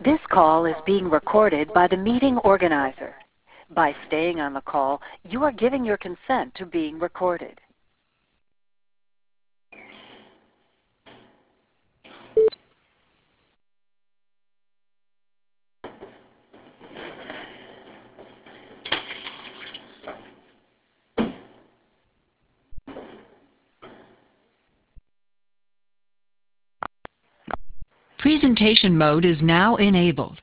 This call is being recorded by the meeting organizer. By staying on the call, you are giving your consent to being recorded. Presentation mode is now enabled.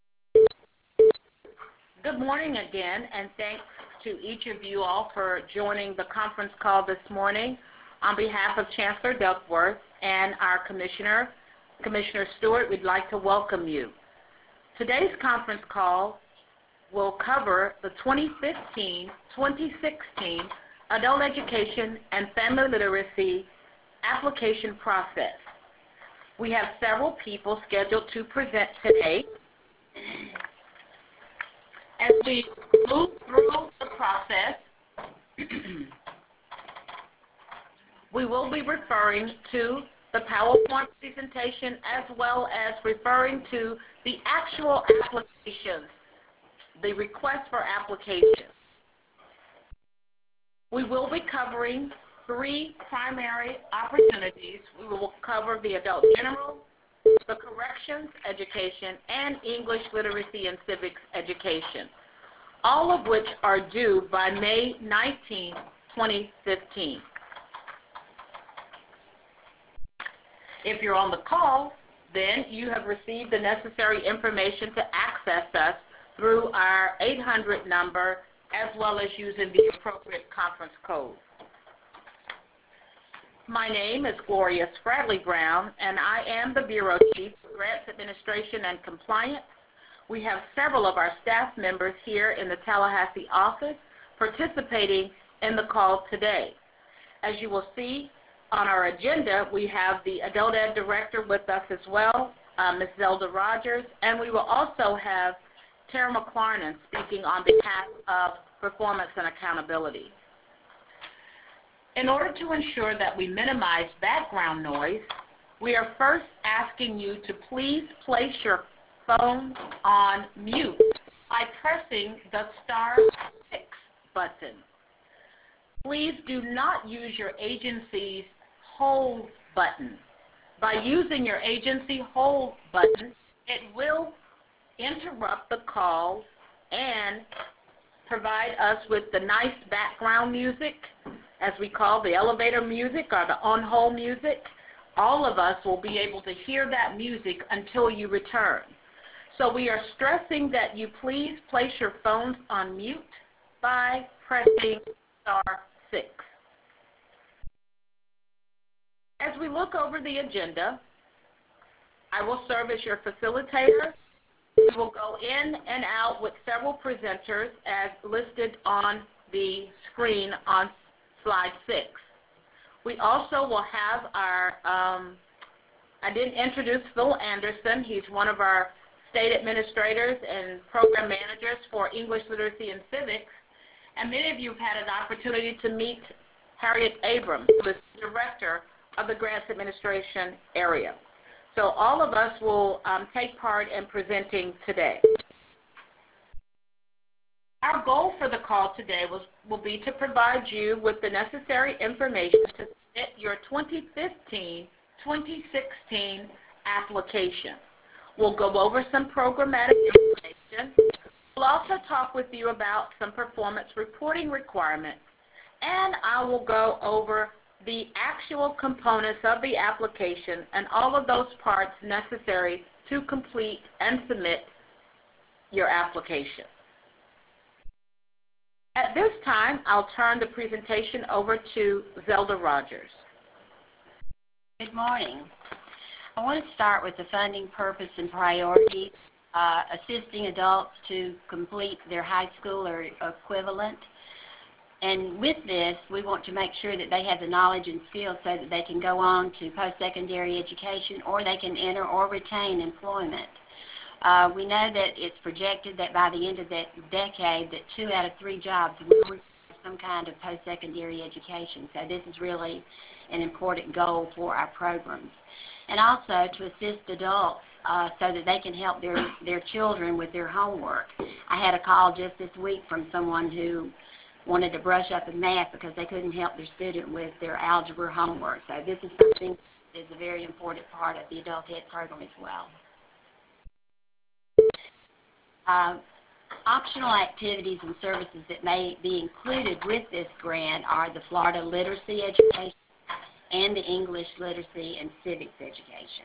Good morning again, and thanks to each of you all for joining the conference call this morning. On behalf of Chancellor Duckworth and our Commissioner Stewart, we'd like to welcome you. Today's conference call will cover the 2015-2016 Adult Education and Family Literacy application process. We have several people scheduled to present today. As we move through the process, we will be referring to the PowerPoint presentation as well as referring to the actual applications, the request for applications. We will be covering three primary opportunities. We will cover the adult general, the corrections education, and English literacy and civics education, all of which are due by May 19, 2015. If you're on the call, then you have received the necessary information to access us through our 800 number as well as using the appropriate conference code. My name is Gloria Spradley Brown, and I am the Bureau Chief for Grants Administration and Compliance. We have several of our staff members here in the Tallahassee office participating in the call today. As you will see on our agenda, we have the Adult Ed Director with us as well, Ms. Zelda Rogers, and we will also have Tara McLarnon speaking on behalf of Performance and Accountability. In order to ensure that we minimize background noise, we are first asking you to please place your phone on mute by pressing the *6 button. Please do not use your agency's hold button. By using your agency hold button, it will interrupt the call and provide us with the nice background music, as we call the elevator music or the on-hold music. All of us will be able to hear that music until you return. So we are stressing that you please place your phones on mute by pressing *6. As we look over the agenda, I will serve as your facilitator. We will go in and out with several presenters as listed on the screen on slide 6. We also will have our, I didn't introduce Phil Anderson. He's one of our state administrators and program managers for English literacy and civics. And many of you have had an opportunity to meet Harriet Abrams, who is the director of the Grants Administration area. So all of us will take part in presenting today. Our goal for the call today will be to provide you with the necessary information to submit your 2015-2016 application. We'll go over some programmatic information. We'll also talk with you about some performance reporting requirements, and I will go over the actual components of the application and all of those parts necessary to complete and submit your application. At this time, I'll turn the presentation over to Zelda Rogers. Good morning. I want to start with the funding purpose and priorities, assisting adults to complete their high school or equivalent. And with this, we want to make sure that they have the knowledge and skills so that they can go on to post-secondary education, or they can enter or retain employment. We know that it's projected that by the end of that decade that 2 out of 3 jobs will require some kind of post-secondary education. So this is really an important goal for our programs. and also to assist adults so that they can help their children with their homework. I had a call just this week from someone who wanted to brush up in math because they couldn't help their student with their algebra homework. So this is something that is a very important part of the adult ed program as well. Optional activities and services that may be included with this grant are the Florida Literacy Education and the English Literacy and Civics Education.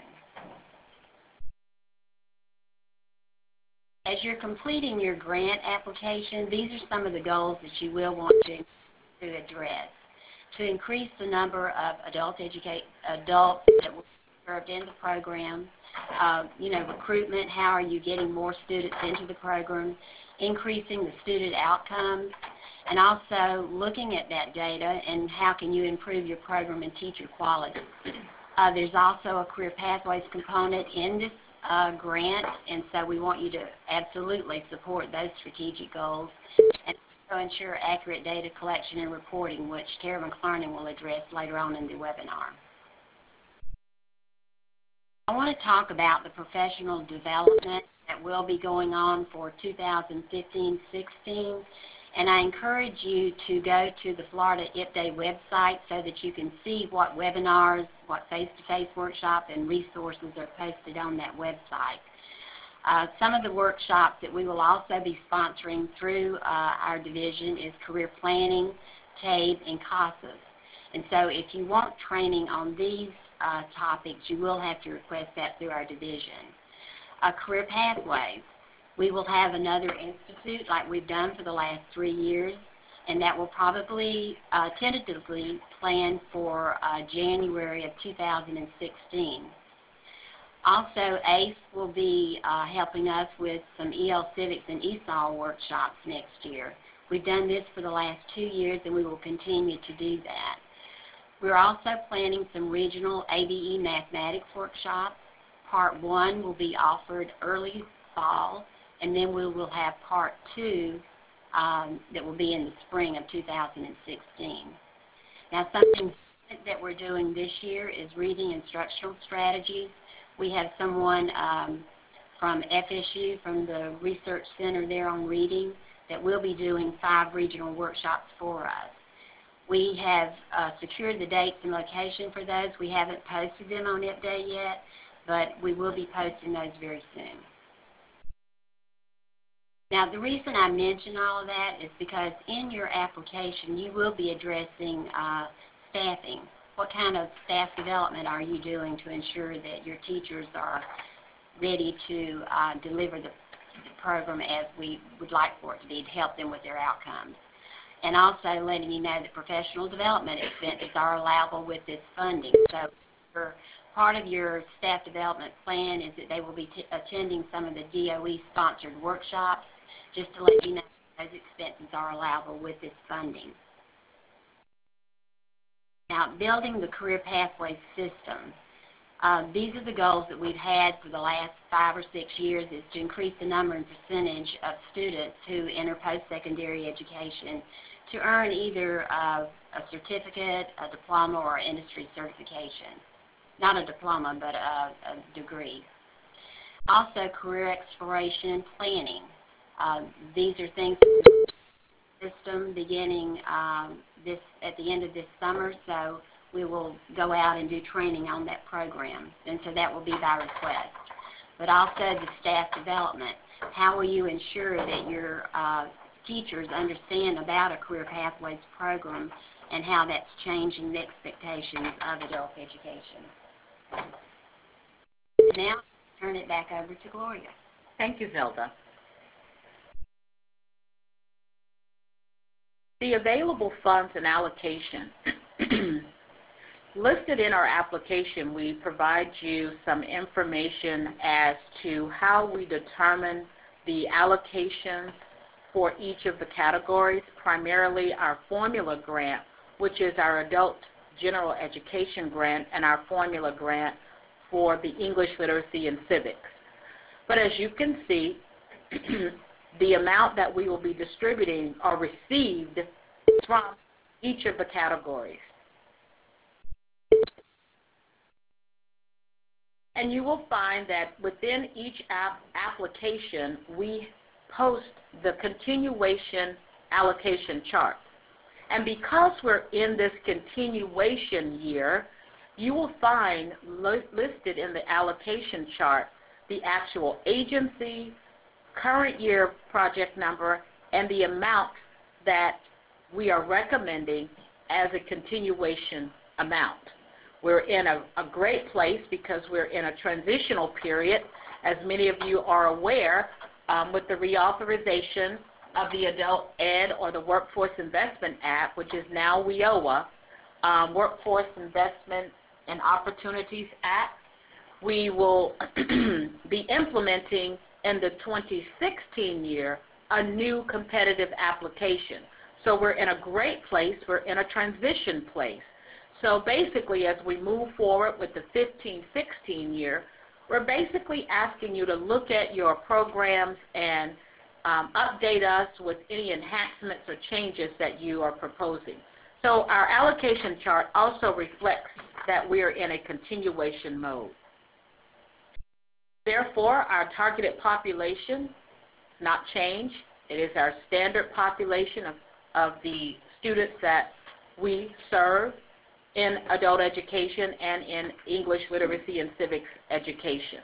As you're completing your grant application, these are some of the goals that you will want to address. To increase the number of adults that will be served in the program, recruitment, how are you getting more students into the program, increasing the student outcomes, and also looking at that data and how can you improve your program and teacher quality. There's also a career pathways component in this grant, and so we want you to absolutely support those strategic goals and also ensure accurate data collection and reporting, which Tara McClarnon will address later on in the webinar. I want to talk about the professional development that will be going on for 2015-16, and I encourage you to go to the Florida IPDAY website so that you can see what webinars, what face-to-face workshops and resources are posted on that website. Some of the workshops that we will also be sponsoring through our division is career planning, TABE, and CASAS. And so if you want training on these topics, you will have to request that through our division. Career pathways. We will have another institute like we've done for the last 3 years, and that will probably tentatively plan for January of 2016. Also, ACE will be helping us with some EL Civics and ESOL workshops next year. We've done this for the last 2 years, and we will continue to do that. We're also planning some regional ABE mathematics workshops. Part 1 will be offered early fall, and then we will have Part 2 that will be in the spring of 2016. Now, something that we're doing this year is reading instructional strategies. We have someone from FSU, from the Research Center there on reading, that will be doing 5 regional workshops for us. We have secured the dates and location for those. We haven't posted them on IPDAY yet, but we will be posting those very soon. Now, the reason I mention all of that is because in your application you will be addressing staffing. What kind of staff development are you doing to ensure that your teachers are ready to deliver the program as we would like for it to be, to help them with their outcomes? And also letting you know that professional development expenses are allowable with this funding. So part of your staff development plan is that they will be attending some of the DOE-sponsored workshops, just to let you know those expenses are allowable with this funding. Now, building the career pathway system. These are the goals that we've had for the last 5 or 6 years, is to increase the number and percentage of students who enter post-secondary education to earn either a certificate, a diploma, or industry certification. Not a diploma, but a degree. Also, career exploration and planning. These are things that the system beginning at the end of this summer, so we will go out and do training on that program, and so that will be by request. But also the staff development. How will you ensure that your teachers understand about a Career Pathways program and how that's changing the expectations of adult education? Now, I'll turn it back over to Gloria. Thank you, Zelda. The available funds and allocation. Listed in our application, we provide you some information as to how we determine the allocations for each of the categories, primarily our formula grant, which is our adult general education grant, and our formula grant for the English literacy and civics. But as you can see, the amount that we will be distributing or received from each of the categories. And you will find that within each application, we post the continuation allocation chart. And because we're in this continuation year, you will find listed in the allocation chart the actual agency, current year project number, and the amount that we are recommending as a continuation amount. We're in a great place because we're in a transitional period, as many of you are aware, with the reauthorization of the Adult Ed or the Workforce Investment Act, which is now WIOA, Workforce Investment and Opportunities Act. We will be implementing in the 2016 year a new competitive application. So we're in a great place. We're in a transition place. So basically, as we move forward with the 15-16 year, we're basically asking you to look at your programs and update us with any enhancements or changes that you are proposing. So our allocation chart also reflects that we are in a continuation mode. Therefore, our targeted population not change. It is our standard population of the students that we serve in adult education and in English literacy and civics education.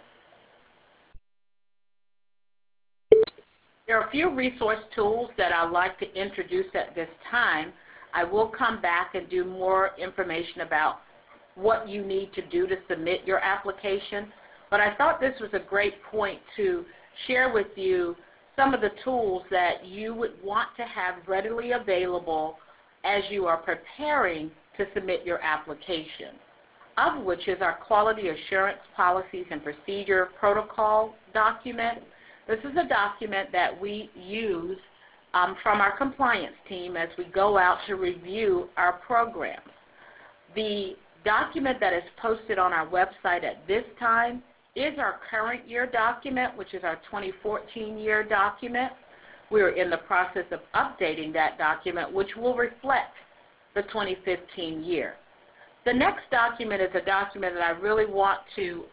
There are a few resource tools that I'd like to introduce at this time. I will come back and do more information about what you need to do to submit your application, but I thought this was a great point to share with you some of the tools that you would want to have readily available as you are preparing to submit your application, of which is our Quality Assurance Policies and Procedure Protocol document. This is a document that we use from our compliance team as we go out to review our programs. The document that is posted on our website at this time is our current year document, which is our 2014 year document. We're in the process of updating that document, which will reflect the 2015 year. The next document is a document that I really want to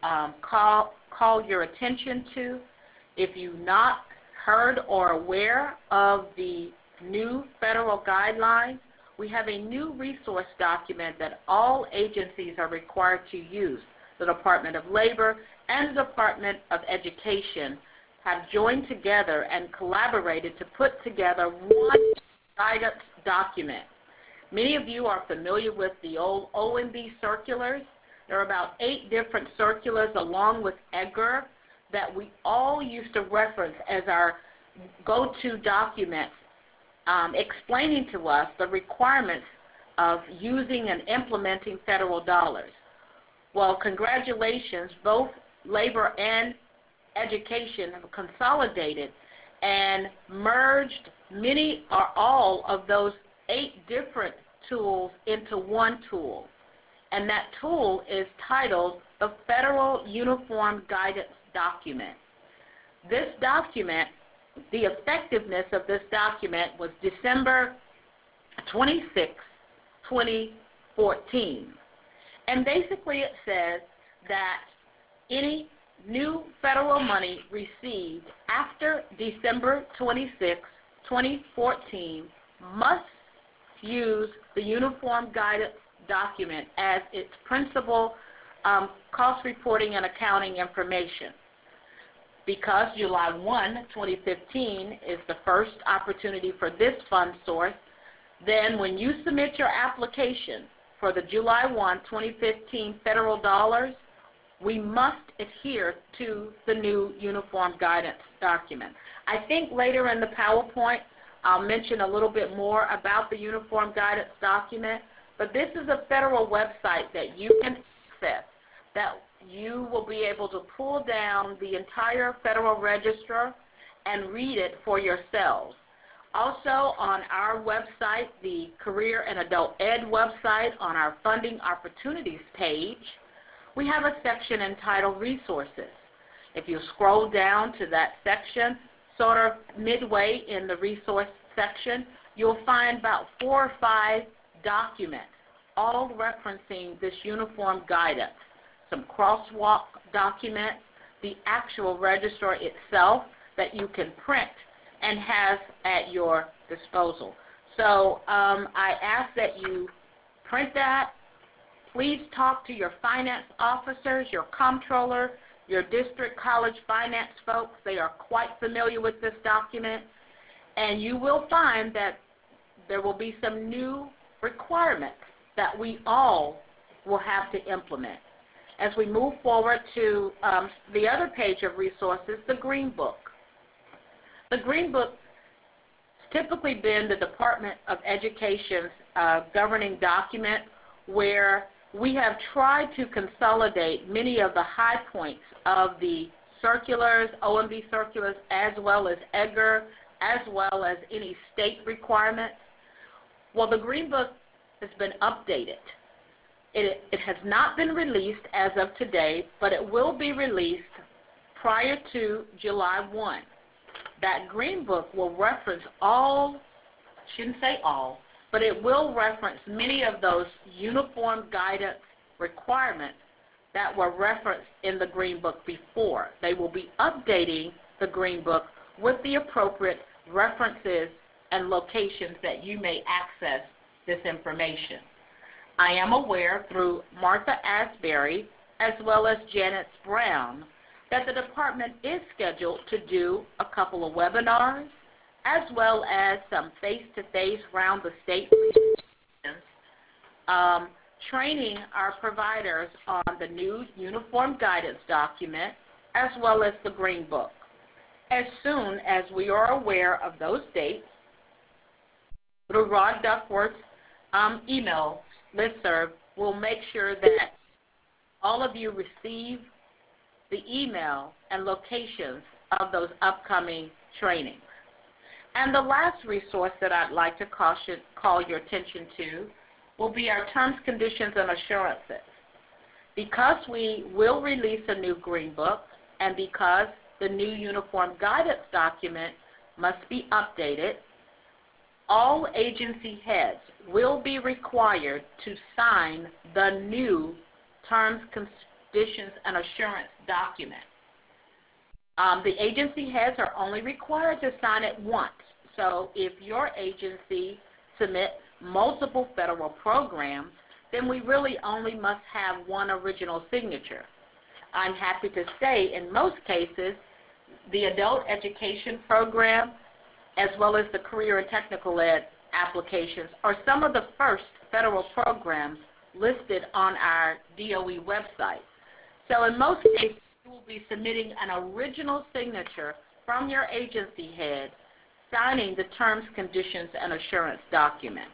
call your attention to. If you've not heard or aware of the new federal guidelines, we have a new resource document that all agencies are required to use. The Department of Labor and the Department of Education have joined together and collaborated to put together one guidance document. Many of you are familiar with the old OMB circulars. There are about 8 different circulars along with EDGAR that we all used to reference as our go-to documents explaining to us the requirements of using and implementing federal dollars. Well, congratulations, both labor and education have consolidated and merged many or all of those 8 different tools into one tool. And that tool is titled the Federal Uniform Guidance Document. This document, the effectiveness of this document was December 26, 2014. And basically it says that any new federal money received after December 26, 2014 must use the Uniform Guidance Document as its principal cost reporting and accounting information. Because July 1, 2015 is the first opportunity for this fund source, then when you submit your application for the July 1, 2015 federal dollars, we must adhere to the new Uniform Guidance Document. I think later in the PowerPoint I'll mention a little bit more about the Uniform Guidance Document, but this is a federal website that you can access, that you will be able to pull down the entire Federal Register and read it for yourselves. Also on our website, the Career and Adult Ed website, on our Funding Opportunities page, we have a section entitled Resources. If you scroll down to that section, sort of midway in the resource section, you'll find about 4 or 5 documents, all referencing this uniform guidance. some crosswalk documents, the actual register itself that you can print and has at your disposal. So I ask that you print that. Please talk to your finance officers, your comptroller, your district college finance folks. They are quite familiar with this document. And you will find that there will be some new requirements that we all will have to implement. As we move forward to the other page of resources, the Green Book. The Green Book has typically been the Department of Education's governing document where we have tried to consolidate many of the high points of the circulars, OMB circulars, as well as EDGAR, as well as any state requirements. Well, the Green Book has been updated. It has not been released as of today, but it will be released prior to July 1. That Green Book will reference shouldn't say all, but it will reference many of those uniform guidance requirements that were referenced in the Green Book before. They will be updating the Green Book with the appropriate references and locations that you may access this information. I am aware through Martha Asbury as well as Janice Brown that the department is scheduled to do a couple of webinars as well as some face-to-face round the state training our providers on the new uniform guidance document as well as the Green Book. As soon as we are aware of those dates, through Rod Duckworth's email listserv, we'll make sure that all of you receive the email and locations of those upcoming trainings. And the last resource that I'd like to call your attention to will be our terms, conditions, and assurances. Because we will release a new Green Book and because the new uniform guidance document must be updated, all agency heads will be required to sign the new terms, conditions, and assurance document. The agency heads are only required to sign it once. So if your agency submits multiple federal programs, then we really only must have one original signature. I'm happy to say in most cases, the adult education program as well as the career and technical ed applications are some of the first federal programs listed on our DOE website. So in most cases, you will be submitting an original signature from your agency head signing the terms, conditions, and assurance document.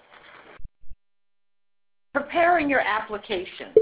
Preparing your application.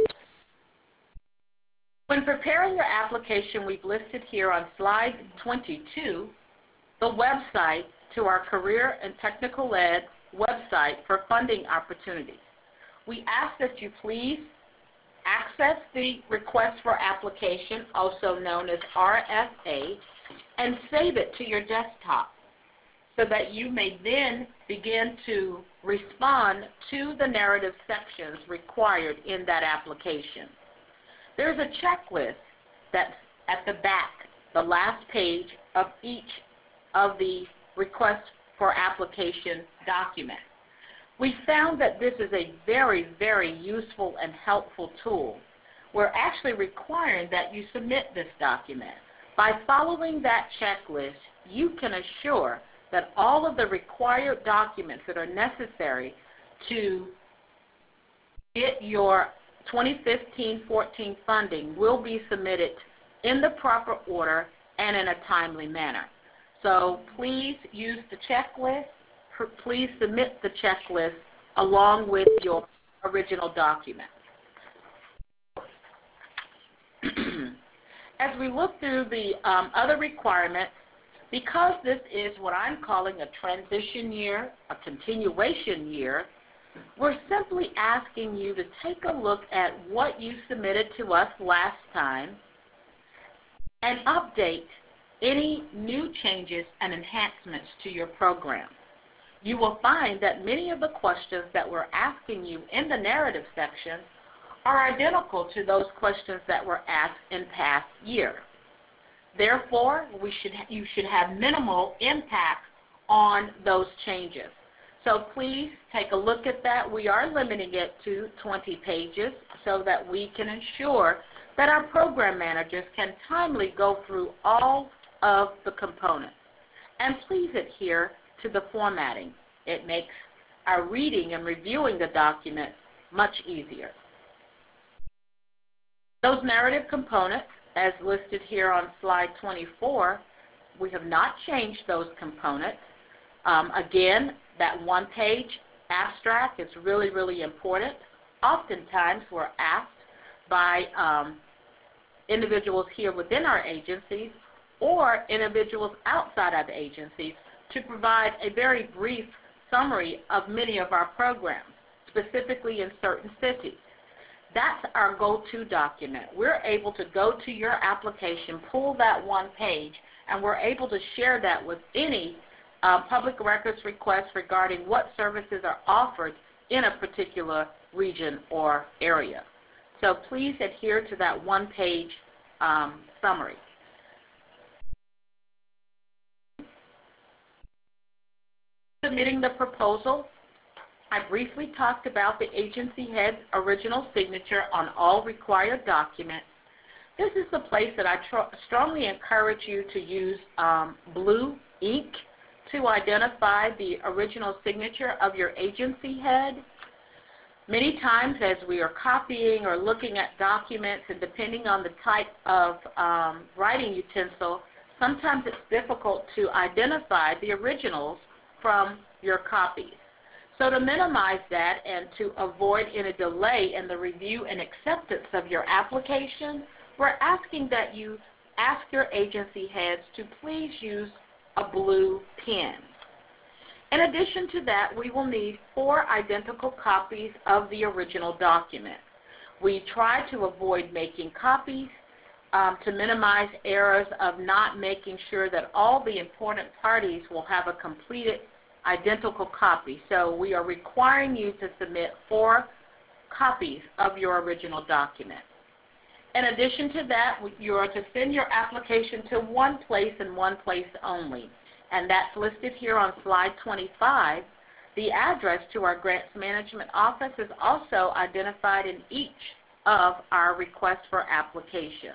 When preparing your application, we've listed here on slide 22 the website to our career and technical ed website for funding opportunities. We ask that you please access the request for application, also known as RFA, and save it to your desktop so that you may then begin to respond to the narrative sections required in that application. There's a checklist that's at the back, the last page of each of the request for application document. We found that this is a very, very useful and helpful tool. We're actually requiring that you submit this document. By following that checklist, you can assure that all of the required documents that are necessary to get your 2015-14 funding will be submitted in the proper order and in a timely manner. So please use the checklist. Please submit the checklist along with your original document. As we look through the other requirements, because this is what I'm calling a transition year, a continuation year, we're simply asking you to take a look at what you submitted to us last time and update any new changes and enhancements to your program. You will find that many of the questions that we're asking you in the narrative section are identical to those questions that were asked in past years. Therefore, you should have minimal impact on those changes. So please take a look at that. We are limiting it to 20 pages so that we can ensure that our program managers can timely go through all of the components. And please adhere to the formatting. It makes our reading and reviewing the document much easier. Those narrative components, as listed here on slide 24, we have not changed those components. Again, that one-page abstract is really, really important. Oftentimes, we're asked by individuals here within our agencies or individuals outside of the agencies to provide a very brief summary of many of our programs, specifically in certain cities. That's our go-to document. We're able to go to your application, pull that one page, and we're able to share that with any public records request regarding what services are offered in a particular region or area. So please adhere to that one-page summary. Submitting the proposal, I briefly talked about the agency head's original signature on all required documents. This is the place that I strongly encourage you to use blue ink to identify the original signature of your agency head. Many times as we are copying or looking at documents, and depending on the type of writing utensil, sometimes it's difficult to identify the originals from your copies. So to minimize that and to avoid any delay in the review and acceptance of your application, we're asking that you ask your agency heads to please use a blue pen. In addition to that, we will need 4 identical copies of the original document. We try to avoid making copies to minimize errors of not making sure that all the important parties will have a completed identical copy. So we are requiring you to submit 4 copies of your original document. In addition to that, you are to send your application to one place and one place only, and that's listed here on slide 25. The address to our grants management office is also identified in each of our requests for application.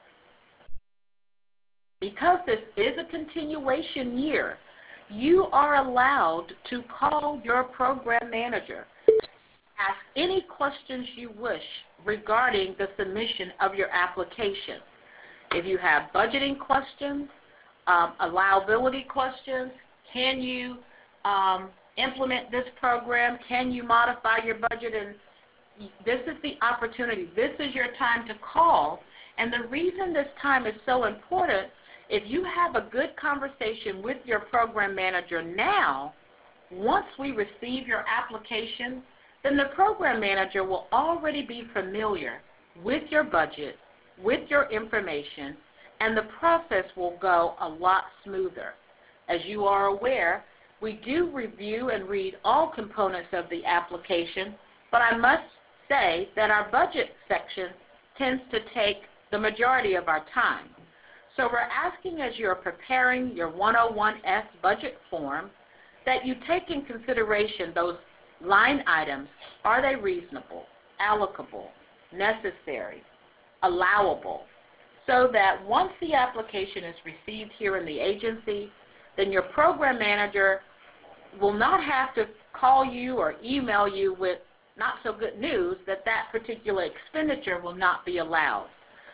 Because this is a continuation year, you are allowed to call your program manager, ask any questions you wish regarding the submission of your application. If you have budgeting questions, allowability questions, can you implement this program, can you modify your budget, and this is the opportunity. This is your time to call, and the reason this time is so important, if you have a good conversation with your program manager now, once we receive your application, then the program manager will already be familiar with your budget, with your information, and the process will go a lot smoother. As you are aware, we do review and read all components of the application, but I must say that our budget section tends to take the majority of our time. So we're asking, as you're preparing your 101S budget form, that you take in consideration those line items. Are they reasonable, allocable, necessary, allowable? So that once the application is received here in the agency, then your program manager will not have to call you or email you with not so good news that that particular expenditure will not be allowed.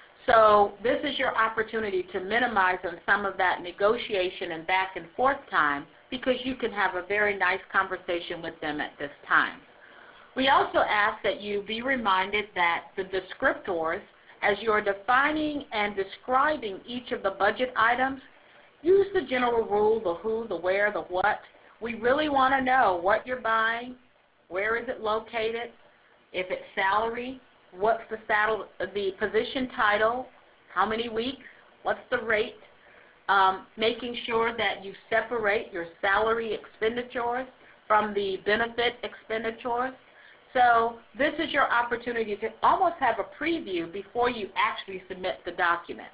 So this is your opportunity to minimize on some of that negotiation and back and forth time, because you can have a very nice conversation with them at this time. We also ask that you be reminded that the descriptors, as you are defining and describing each of the budget items, use the general rule, the who, the where, the what. We really want to know what you're buying, where is it located, if it's salary, what's the position title, how many weeks, what's the rate, making sure that you separate your salary expenditures from the benefit expenditures. So this is your opportunity to almost have a preview before you actually submit the document.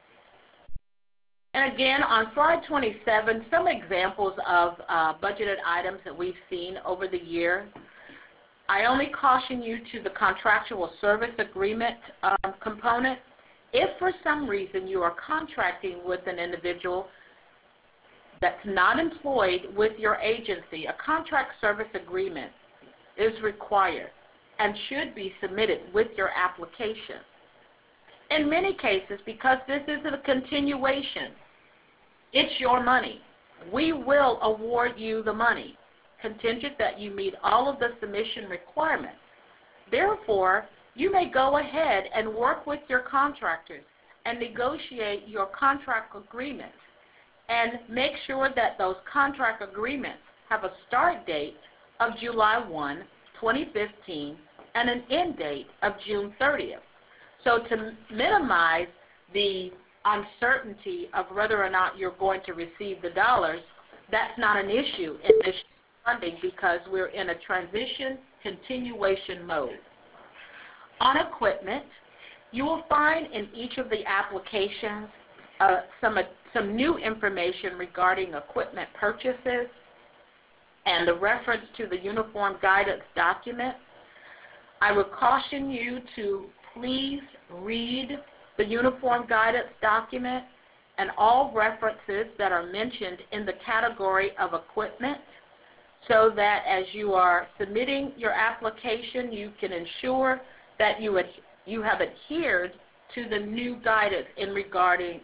And again, on slide 27, some examples of budgeted items that we've seen over the year. I only caution you to the contractual service agreement component. If for some reason you are contracting with an individual that's not employed with your agency, a contract service agreement is required and should be submitted with your application. In many cases, because this is a continuation, it's your money. We will award you the money, contingent that you meet all of the submission requirements. Therefore, you may go ahead and work with your contractors and negotiate your contract agreements and make sure that those contract agreements have a start date of July 1, 2015, and an end date of June 30th. So to minimize the uncertainty of whether or not you're going to receive the dollars, that's not an issue in this funding because we're in a transition continuation mode. On equipment, you will find in each of the applications some new information regarding equipment purchases and the reference to the uniform guidance document. I would caution you to please read the uniform guidance document and all references that are mentioned in the category of equipment so that as you are submitting your application, you can ensure that you have adhered to the new guidance in regarding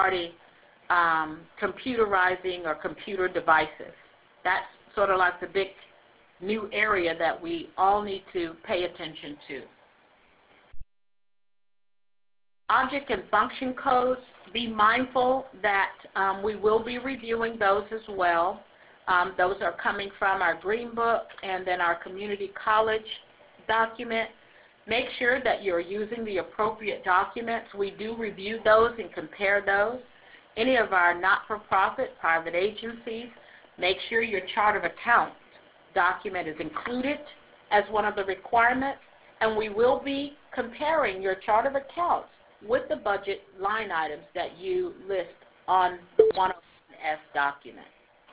computerizing or computer devices. That's sort of like the big new area that we all need to pay attention to. Object and function codes, be mindful that we will be reviewing those as well. Those are coming from our Green Book and then our community college document. Make sure that you're using the appropriate documents. We do review those and compare those. Any of our not-for-profit private agencies, make sure your chart of accounts document is included as one of the requirements, and we will be comparing your chart of accounts with the budget line items that you list on the 101S document.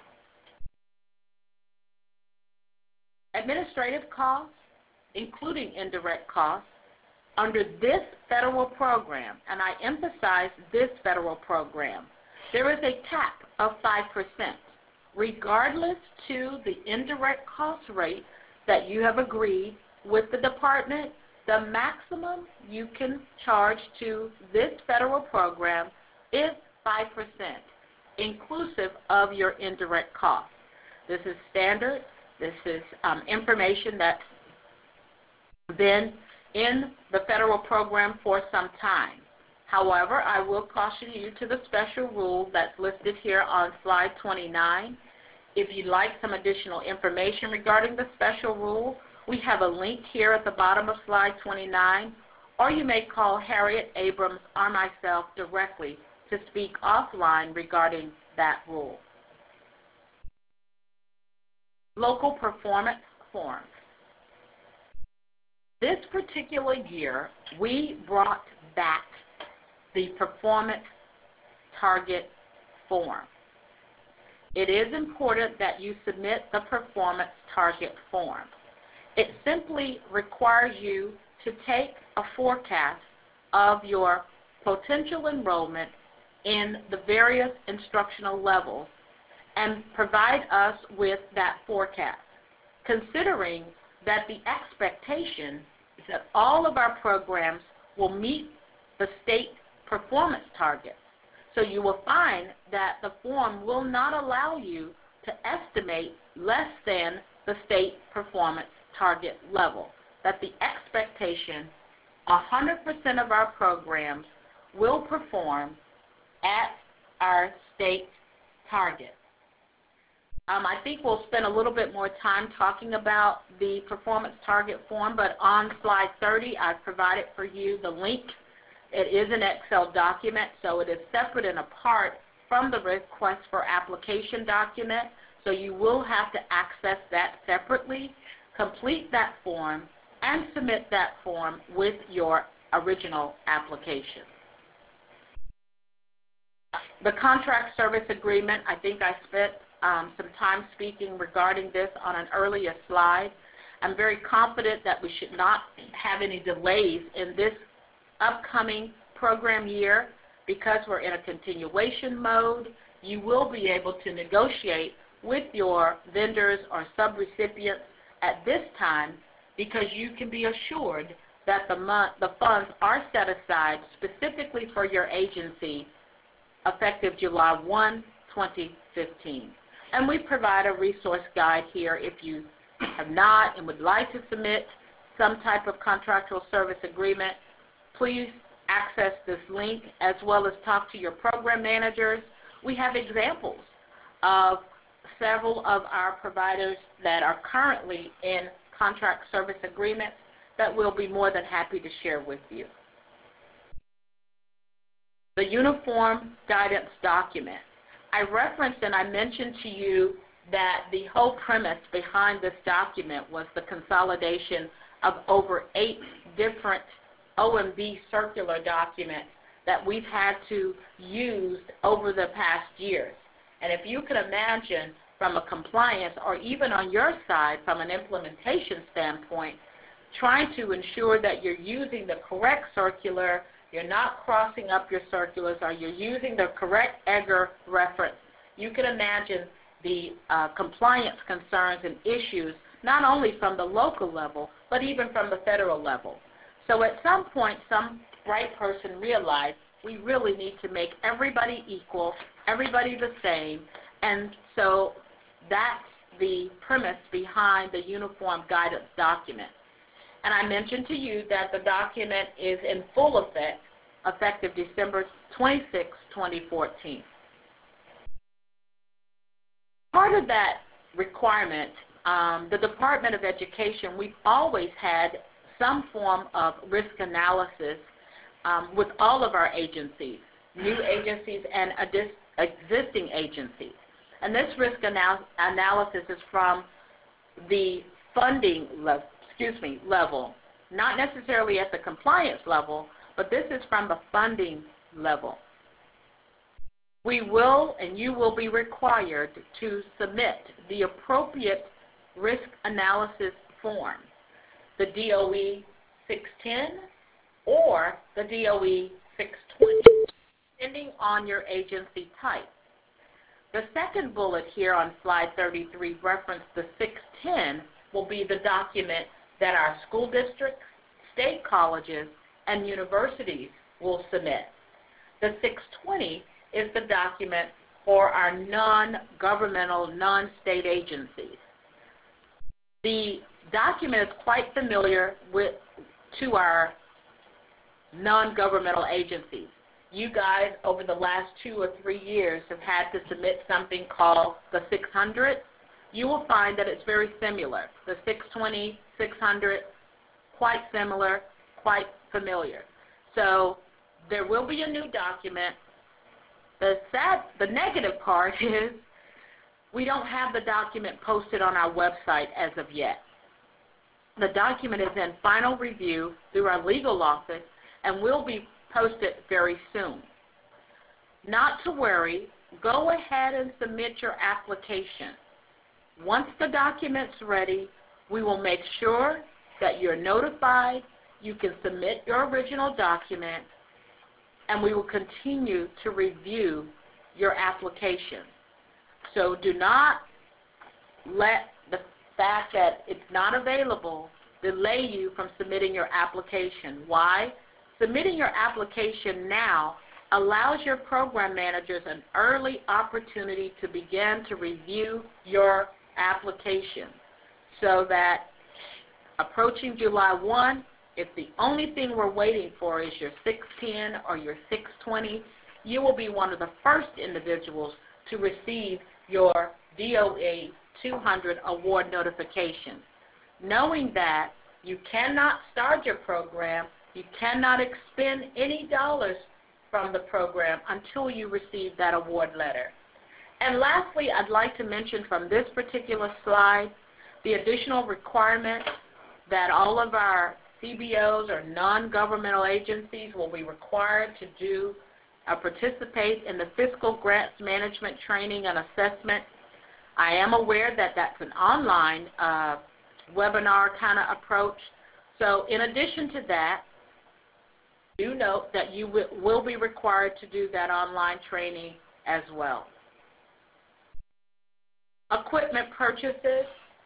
Administrative costs, including indirect costs, under this federal program, and I emphasize this federal program, there is a cap of 5%. Regardless to the indirect cost rate that you have agreed with the department, the maximum you can charge to this federal program is 5%, inclusive of your indirect costs. This is standard. This is information that's been in the federal program for some time. However, I will caution you to the special rule that's listed here on slide 29. If you'd like some additional information regarding the special rule, we have a link here at the bottom of slide 29, or you may call Harriet Abrams or myself directly to speak offline regarding that rule. Local performance forms. This particular year, we brought back the performance target form. It is important that you submit the performance target form. It simply requires you to take a forecast of your potential enrollment in the various instructional levels and provide us with that forecast, considering that the expectation is that all of our programs will meet the state performance targets. So you will find that the form will not allow you to estimate less than the state performance target level, that the expectation 100% of our programs will perform at our state target. I think we'll spend a little bit more time talking about the performance target form, but on slide 30, I've provided for you the link. It is an Excel document, so it is separate and apart from the request for application document, so you will have to access that separately complete that form, and submit that form with your original application. The contract service agreement, I think I spent some time speaking regarding this on an earlier slide. I'm very confident that we should not have any delays in this upcoming program year because we're in a continuation mode. You will be able to negotiate with your vendors or subrecipients at this time because you can be assured that the funds are set aside specifically for your agency effective July 1, 2015. And we provide a resource guide here if you have not and would like to submit some type of contractual service agreement. Please access this link as well as talk to your program managers. We have examples of several of our providers that are currently in contract service agreements that we'll be more than happy to share with you. The Uniform Guidance Document. I referenced and I mentioned to you that the whole premise behind this document was the consolidation of over 8 different OMB circular documents that we've had to use over the past years. And if you can imagine from a compliance or even on your side from an implementation standpoint, trying to ensure that you're using the correct circular, you're not crossing up your circulars, or you're using the correct EGR reference, you can imagine the compliance concerns and issues not only from the local level, but even from the federal level. So at some point, some bright person realized we really need to make everybody equal, everybody the same, and so that's the premise behind the Uniform Guidance Document. And I mentioned to you that the document is in full effect, effective December 26, 2014. Part of that requirement, the Department of Education, we've always had some form of risk analysis with all of our agencies, new agencies and existing agencies. And this risk analysis is from the funding level, not necessarily at the compliance level, but this is from the funding level. We will and you will be required to submit the appropriate risk analysis form, the DOE 610 or the DOE 620, depending on your agency type. The second bullet here on slide 33 referenced the 610 will be the document that our school districts, state colleges, and universities will submit. The 620 is the document for our non-governmental, non-state agencies. The document is quite familiar to our non-governmental agencies. You guys, over the last 2 or 3 years, have had to submit something called the 600. You will find that it's very similar. The 620, 600, quite similar, quite familiar. So there will be a new document. The negative part is we don't have the document posted on our website as of yet. The document is in final review through our legal office and will be posted very soon. Not to worry, go ahead and submit your application. Once the document's ready, we will make sure that you're notified, you can submit your original document, and we will continue to review your application. So do not let the fact that it's not available delay you from submitting your application. Why? Submitting your application now allows your program managers an early opportunity to begin to review your application so that approaching July 1, if the only thing we're waiting for is your 610 or your 620, you will be one of the first individuals to receive your DOE 200 award notification. Knowing that you cannot start your program, you cannot expend any dollars from the program until you receive that award letter. And lastly, I'd like to mention from this particular slide, the additional requirement that all of our CBOs or non-governmental agencies will be required to do participate in the fiscal grants management training and assessment. I am aware that that's an online webinar kind of approach. So in addition to that, do note that you will be required to do that online training as well. Equipment purchases.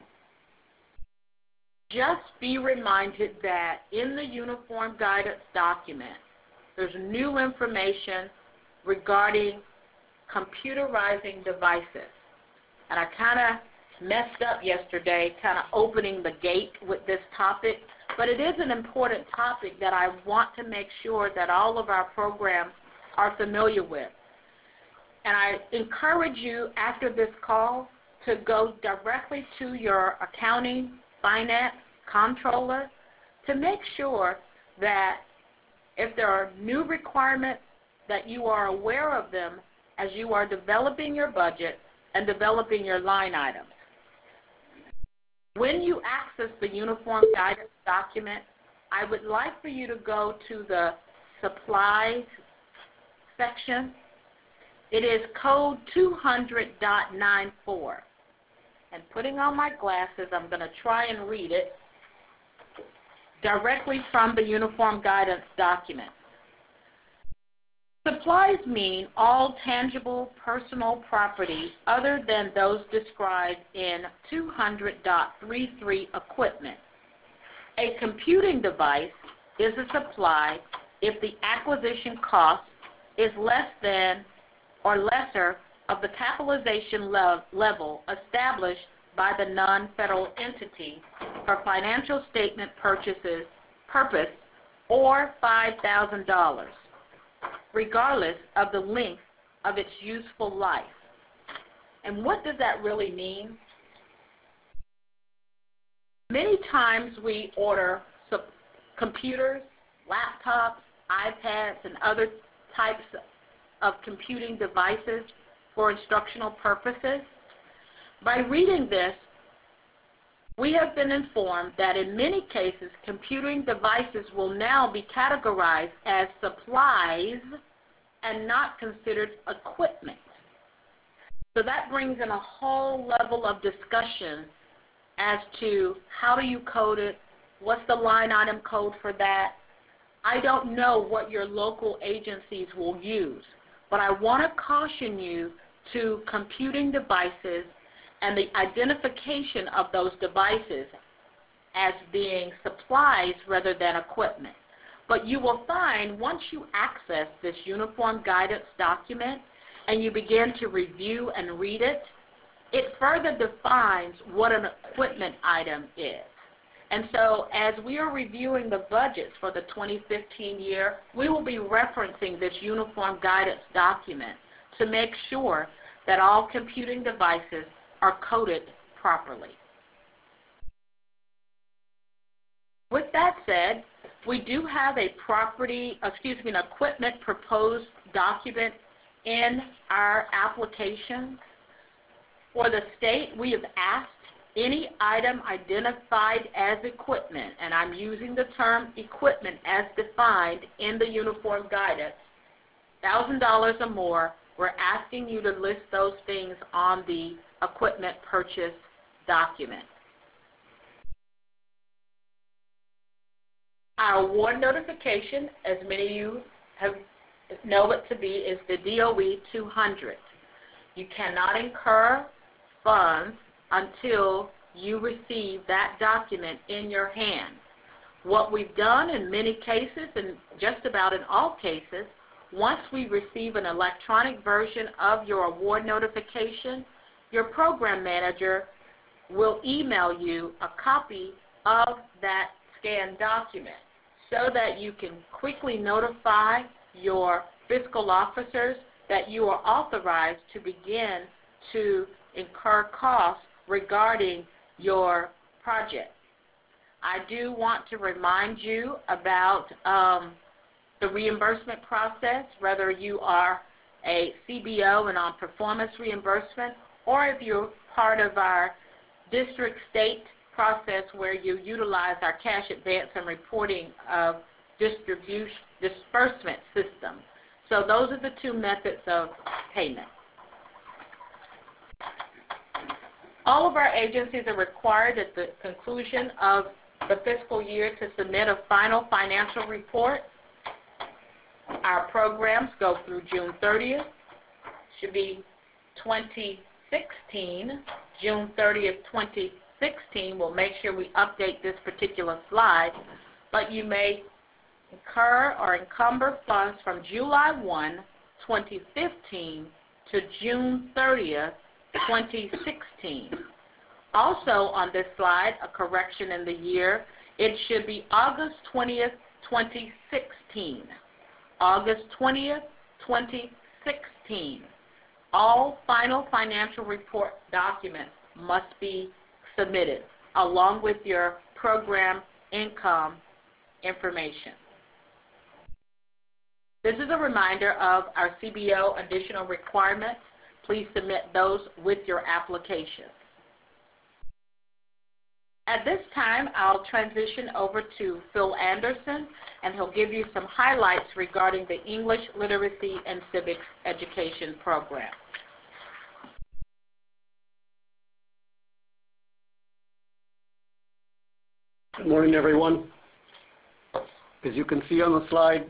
Just be reminded that in the uniform guidance document, there's new information regarding computerizing devices. And I kind of messed up yesterday, kind of opening the gate with this topic, but it is an important topic that I want to make sure that all of our programs are familiar with. And I encourage you after this call to go directly to your accounting, finance, controller to make sure that if there are new requirements that you are aware of them as you are developing your budget and developing your line items. When you access the uniform guidance document, I would like for you to go to the supplies section. It is code 200.94. And putting on my glasses, I'm going to try and read it directly from the uniform guidance document. Supplies mean all tangible personal property other than those described in 200.33 equipment. A computing device is a supply if the acquisition cost is less than or lesser of the capitalization level established by the non-federal entity for financial statement purpose or $5,000, regardless of the length of its useful life. And what does that really mean? Many times we order computers, laptops, iPads, and other types of computing devices for instructional purposes. By reading this, we have been informed that in many cases, computing devices will now be categorized as supplies and not considered equipment. So that brings in a whole level of discussion as to how do you code it, what's the line item code for that. I don't know what your local agencies will use, but I want to caution you to computing devices and the identification of those devices as being supplies rather than equipment. But you will find once you access this uniform guidance document and you begin to review and read it, it further defines what an equipment item is. And so as we are reviewing the budgets for the 2015 year, we will be referencing this uniform guidance document to make sure that all computing devices are coded properly. With that said, we do have an equipment proposed document in our application. For the state, we have asked any item identified as equipment, and I'm using the term equipment as defined in the uniform guidance, $1,000 or more, we're asking you to list those things on the equipment purchase document. Our award notification, as many of you know it to be, is the DOE 200. You cannot incur funds until you receive that document in your hand. What we've done in many cases, and just about in all cases, once we receive an electronic version of your award notification, your program manager will email you a copy of that scanned document so that you can quickly notify your fiscal officers that you are authorized to begin to incur costs regarding your project. I do want to remind you about the reimbursement process, whether you are a CBO and on performance reimbursement, or if you're part of our district state process where you utilize our cash advance and reporting of disbursement system. So those are the two methods of payment. All of our agencies are required at the conclusion of the fiscal year to submit a final financial report. Our programs go through June 30th. Should be 2016, June 30th, 2016. We'll make sure we update this particular slide, but you may incur or encumber funds from July 1, 2015 to June 30th, 2016. Also on this slide, a correction in the year, it should be August 20th, 2016. August 20th, 2016. All final financial report documents must be submitted along with your program income information. This is a reminder of our CBO additional requirements. Please submit those with your application. At this time, I'll transition over to Phil Anderson, and he'll give you some highlights regarding the English Literacy and Civics Education Program. Good morning, everyone. As you can see on the slide,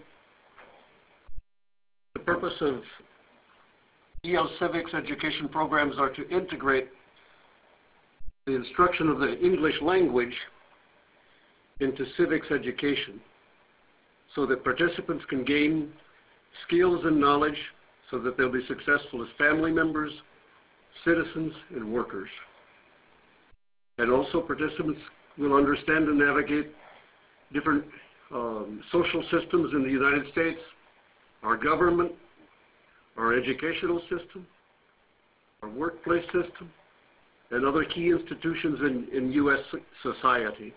the purpose of EL Civics education programs are to integrate the instruction of the English language into civics education so that participants can gain skills and knowledge so that they'll be successful as family members, citizens, and workers. And also participants will understand and navigate different social systems in the United States, our government, our educational system, our workplace system, and other key institutions in U.S. society.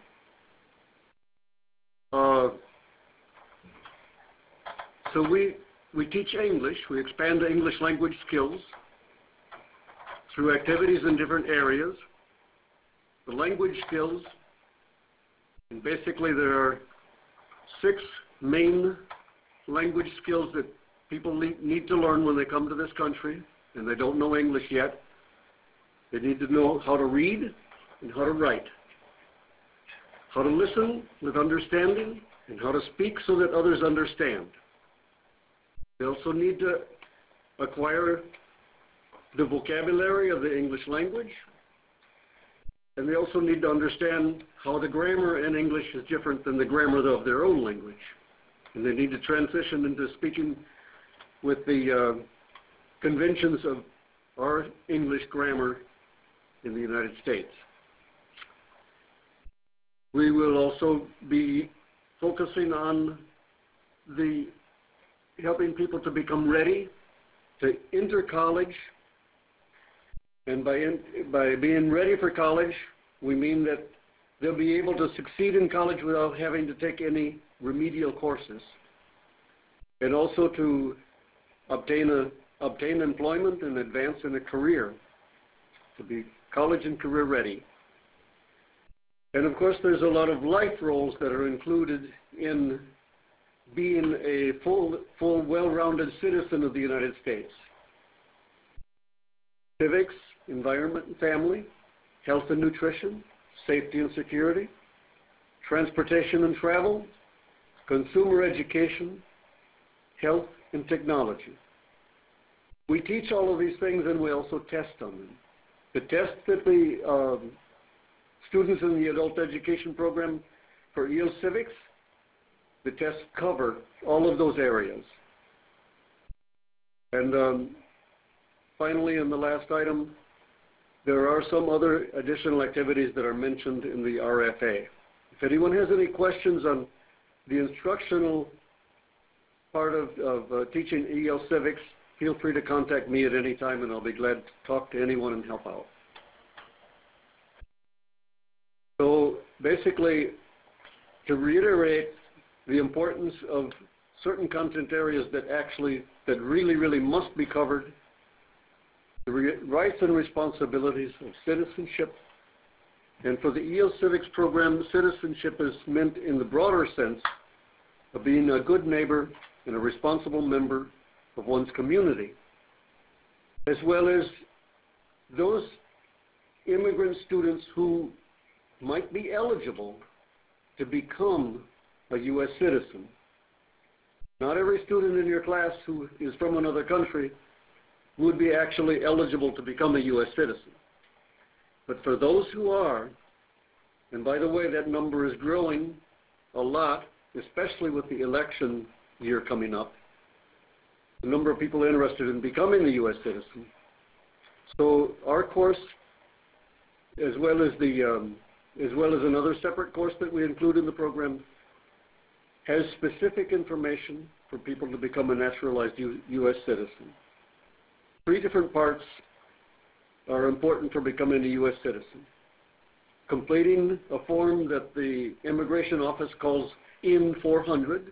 So we teach English. We expand the English language skills through activities in different areas. The language skills, and basically there are 6 main language skills that people need to learn when they come to this country and they don't know English yet. They need to know how to read and how to write, how to listen with understanding, and how to speak so that others understand. They also need to acquire the vocabulary of the English language, and they also need to understand how the grammar in English is different than the grammar of their own language. And they need to transition into speaking with the conventions of our English grammar in the United States. We will also be focusing on helping people to become ready to enter college. And by being ready for college, we mean that they'll be able to succeed in college without having to take any remedial courses, and also to obtain employment and advance in a career, to be college and career ready. And of course, there's a lot of life roles that are included in being a full well-rounded citizen of the United States. Civics, environment and family, health and nutrition, safety and security, transportation and travel, consumer education, health and technology. We teach all of these things and we also test on them. The tests that the students in the adult education program for EL Civics, the tests cover all of those areas. And finally, in the last item, there are some other additional activities that are mentioned in the RFA. If anyone has any questions on the instructional part of teaching EL Civics, feel free to contact me at any time and I'll be glad to talk to anyone and help out. So basically, to reiterate the importance of certain content areas that really must be covered, the rights and responsibilities of citizenship, And for the EL Civics program, citizenship is meant in the broader sense of being a good neighbor and a responsible member of one's community, as well as those immigrant students who might be eligible to become a U.S. citizen. Not every student in your class who is from another country would be actually eligible to become a U.S. citizen. But for those who are, and by the way, that number is growing a lot, especially with the election year coming up, the number of people interested in becoming a U.S. citizen. So our course, as well as another separate course that we include in the program, has specific information for people to become a naturalized U.S. citizen. 3 different parts are important for becoming a U.S. citizen. Completing a form that the Immigration Office calls In-400,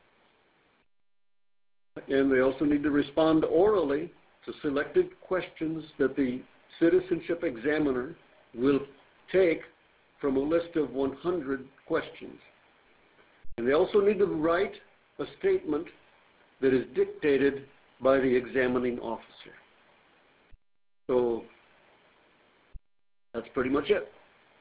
and they also need to respond orally to selected questions that the citizenship examiner will take from a list of 100 questions. And they also need to write a statement that is dictated by the examining officer. So that's pretty much it.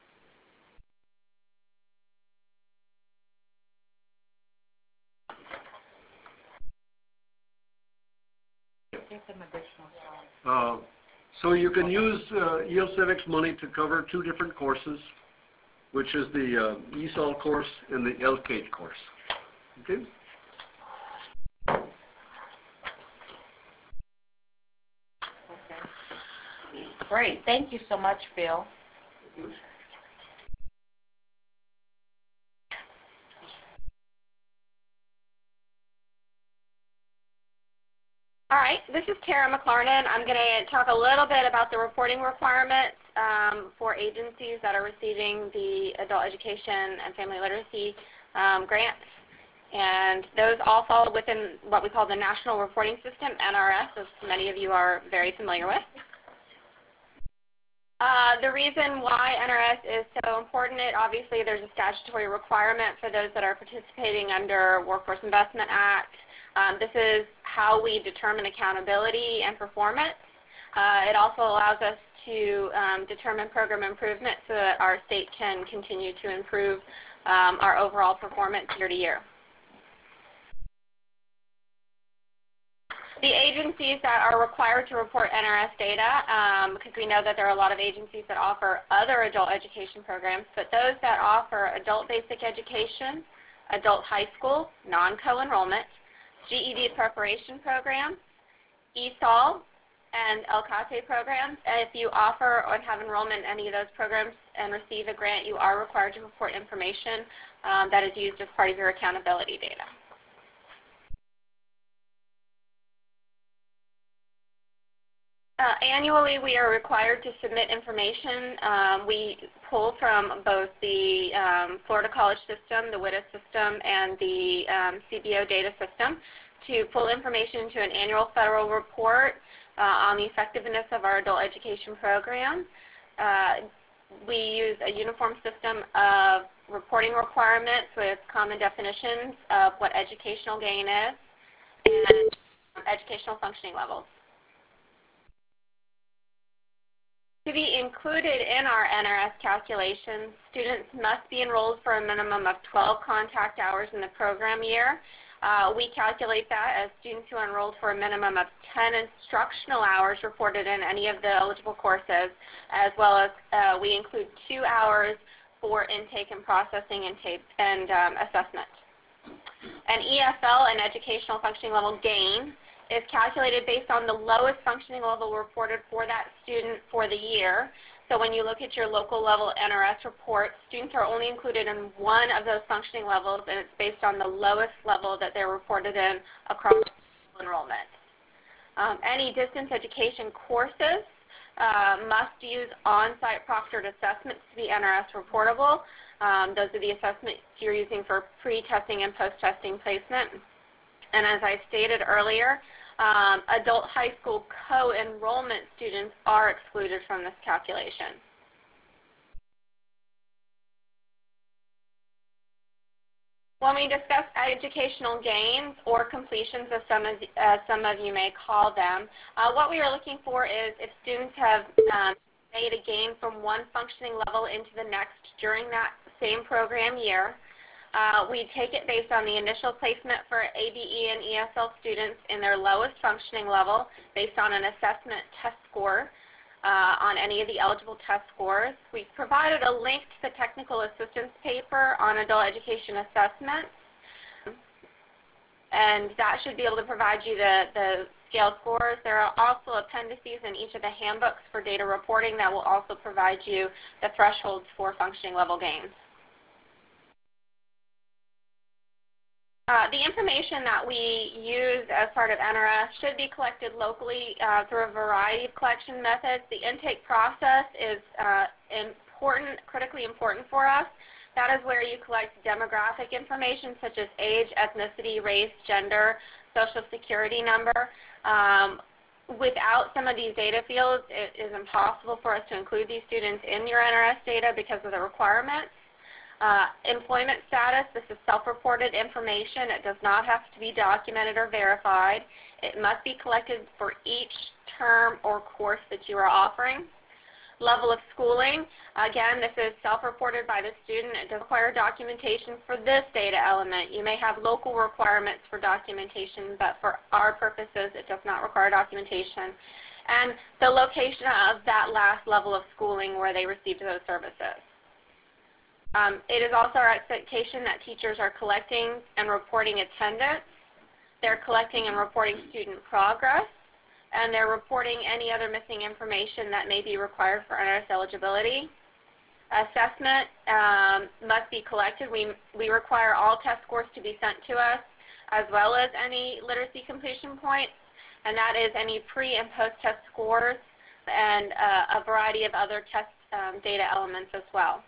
So you can use EL Civics money to cover 2 different courses, which is the ESOL course and the LCATE course. Okay? Great. Thank you so much, Phil. All right, this is Tara McLarnon. I'm going to talk a little bit about the reporting requirements for agencies that are receiving the Adult Education and Family Literacy grants. And those all fall within what we call the National Reporting System, NRS, as many of you are very familiar with. The reason why NRS is so important, obviously there's a statutory requirement for those that are participating under Workforce Investment Act. This is how we determine accountability and performance. It also allows us to determine program improvement so that our state can continue to improve our overall performance year to year. The agencies that are required to report NRS data, because we know that there are a lot of agencies that offer other adult education programs, but those that offer adult basic education, adult high school, non-co-enrollment, GED preparation programs, ESOL, and LCATE programs. And if you offer or have enrollment in any of those programs and receive a grant, you are required to report information that is used as part of your accountability data. Annually, we are required to submit information. We pull from both the Florida College System, the WIDA system, and the CBO data system to pull information into an annual federal report on the effectiveness of our adult education program. We use a uniform system of reporting requirements with common definitions of what educational gain is and educational functioning levels. To be included in our NRS calculations, students must be enrolled for a minimum of 12 contact hours in the program year. We calculate that as students who are enrolled for a minimum of 10 instructional hours reported in any of the eligible courses, as well as we include 2 hours for intake and processing and assessment. An EFL, an educational functioning level gain, is calculated based on the lowest functioning level reported for that student for the year. So when you look at your local level NRS report, students are only included in one of those functioning levels, and it's based on the lowest level that they're reported in across enrollment. Any distance education courses must use on-site proctored assessments to be NRS reportable. Those are the assessments you're using for pre-testing and post-testing placement. And as I stated earlier, adult high school co-enrollment students are excluded from this calculation. When we discuss educational gains or completions, as some of you may call them, what we are looking for is if students have made a gain from one functioning level into the next during that same program year. We take it based on the initial placement for ABE and ESL students in their lowest functioning level based on an assessment test score on any of the eligible test scores. We've provided a link to the technical assistance paper on adult education assessment, and that should be able to provide you the scale scores. There are also appendices in each of the handbooks for data reporting that will also provide you the thresholds for functioning level gains. The information that we use as part of NRS should be collected locally through a variety of collection methods. The intake process is critically important for us. That is where you collect demographic information such as age, ethnicity, race, gender, social security number. Without some of these data fields, it is impossible for us to include these students in your NRS data because of the requirements. Employment status, this is self-reported information. It does not have to be documented or verified. It must be collected for each term or course that you are offering. Level of schooling, again, this is self-reported by the student. It does require documentation for this data element. You may have local requirements for documentation, but for our purposes, it does not require documentation. And the location of that last level of schooling where they received those services. It is also our expectation that teachers are collecting and reporting attendance. They're collecting and reporting student progress, and they're reporting any other missing information that may be required for NRS eligibility. Assessment must be collected. We require all test scores to be sent to us, as well as any literacy completion points, and that is any pre- and post-test scores and a variety of other test data elements as well.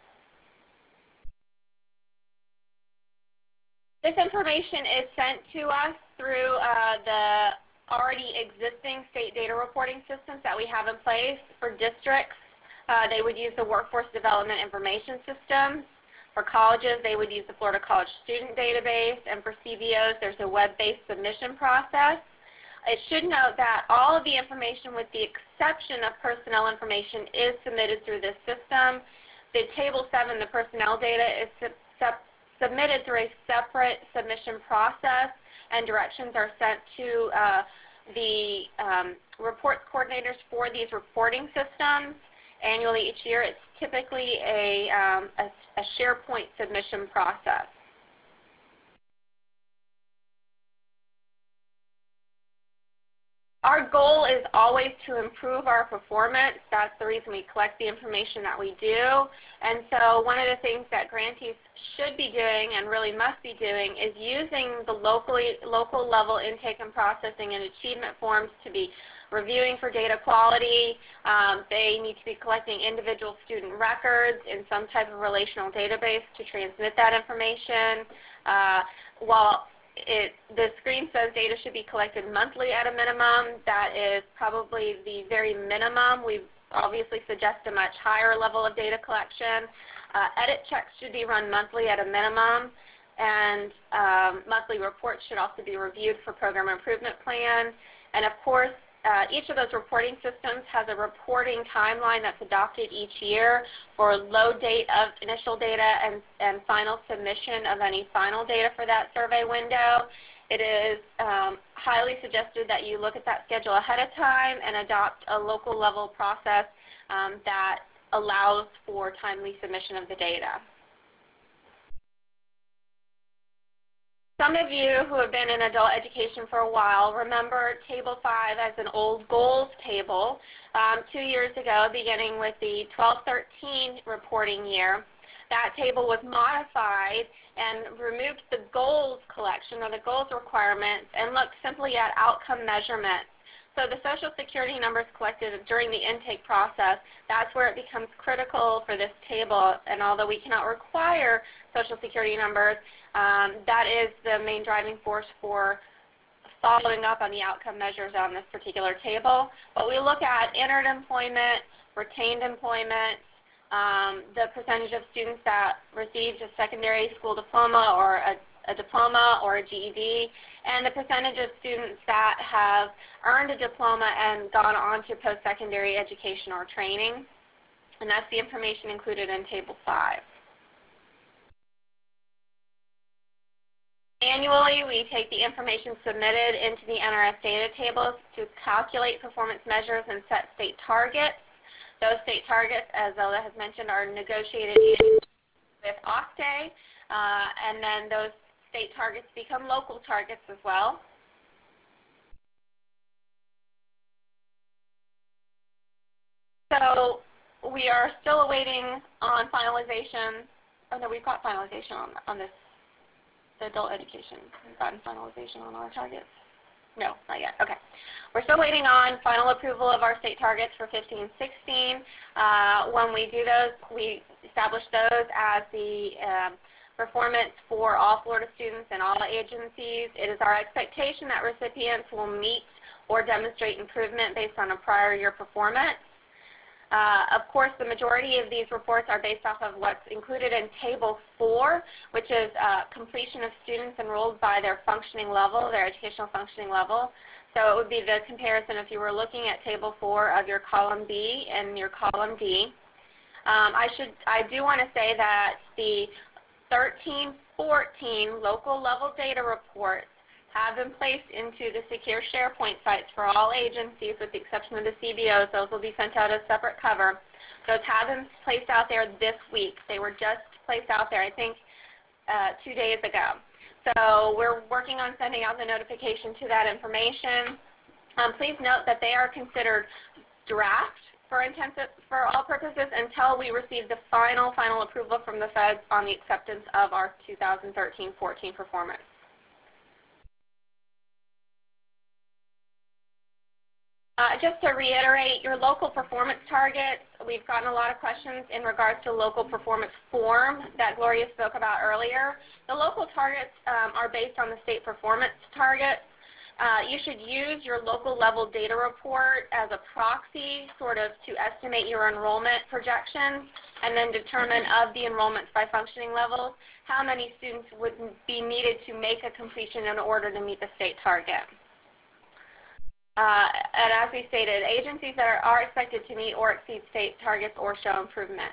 This information is sent to us through the already existing state data reporting systems that we have in place. For districts, they would use the Workforce Development Information Systems. For colleges, they would use the Florida College Student Database. And for CBOs, there's a web-based submission process. It should note that all of the information, with the exception of personnel information, is submitted through this system. The Table 7, the personnel data, is submitted through a separate submission process, and directions are sent to the reports coordinators for these reporting systems annually each year. It's typically a SharePoint submission process. Our goal is always to improve our performance. That's the reason we collect the information that we do. And so one of the things that grantees should be doing and really must be doing is using the local level intake and processing and achievement forms to be reviewing for data quality. They need to be collecting individual student records in some type of relational database to transmit that information. While the screen says data should be collected monthly at a minimum, that is probably the very minimum. We obviously suggest a much higher level of data collection. Edit checks should be run monthly at a minimum, and monthly reports should also be reviewed for program improvement plan. And of course, each of those reporting systems has a reporting timeline that's adopted each year for load date of initial data and final submission of any final data for that survey window. It is highly suggested that you look at that schedule ahead of time and adopt a local level process that allows for timely submission of the data. Some of you who have been in adult education for a while remember Table 5 as an old goals table. 2 years ago, beginning with the 12-13 reporting year, that table was modified and removed the goals collection or the goals requirements and looked simply at outcome measurements. So the Social Security numbers collected during the intake process, that's where it becomes critical for this table. And although we cannot require Social Security numbers, that is the main driving force for following up on the outcome measures on this particular table. But we look at entered employment, retained employment, the percentage of students that received a secondary school diploma or a diploma or a GED, and the percentage of students that have earned a diploma and gone on to post-secondary education or training. And that's the information included in Table 5. Annually, we take the information submitted into the NRS data tables to calculate performance measures and set state targets. Those state targets, as Zelda has mentioned, are negotiated with OCTAE, and then those state targets become local targets as well. So we are still awaiting on finalization. Oh no, we've got finalization on this, the adult education. We've gotten finalization on our targets. No, not yet. Okay. We're still waiting on final approval of our state targets for 15-16. When we do those, we establish those as the performance for all Florida students and all agencies. It is our expectation that recipients will meet or demonstrate improvement based on a prior year performance. Of course, the majority of these reports are based off of what's included in Table 4, which is completion of students enrolled by their functioning level, their educational functioning level. So it would be the comparison if you were looking at Table 4 of your column B and your column D. I do want to say that the 13-14 local level data reports have been placed into the secure SharePoint sites for all agencies with the exception of the CBOs. Those will be sent out as separate cover. Those have been placed out there this week. They were just placed out there, I think, 2 days ago. So we're working on sending out the notification to that information. Please note that they are considered draft for all purposes until we receive the final approval from the feds on the acceptance of our 2013-14 performance. Just to reiterate, your local performance targets, we've gotten a lot of questions in regards to local performance form that Gloria spoke about earlier. The local targets are based on the state performance targets. You should use your local level data report as a proxy sort of to estimate your enrollment projections and then determine of the enrollments by functioning levels how many students would be needed to make a completion in order to meet the state target. And as we stated, agencies that are expected to meet or exceed state targets or show improvement.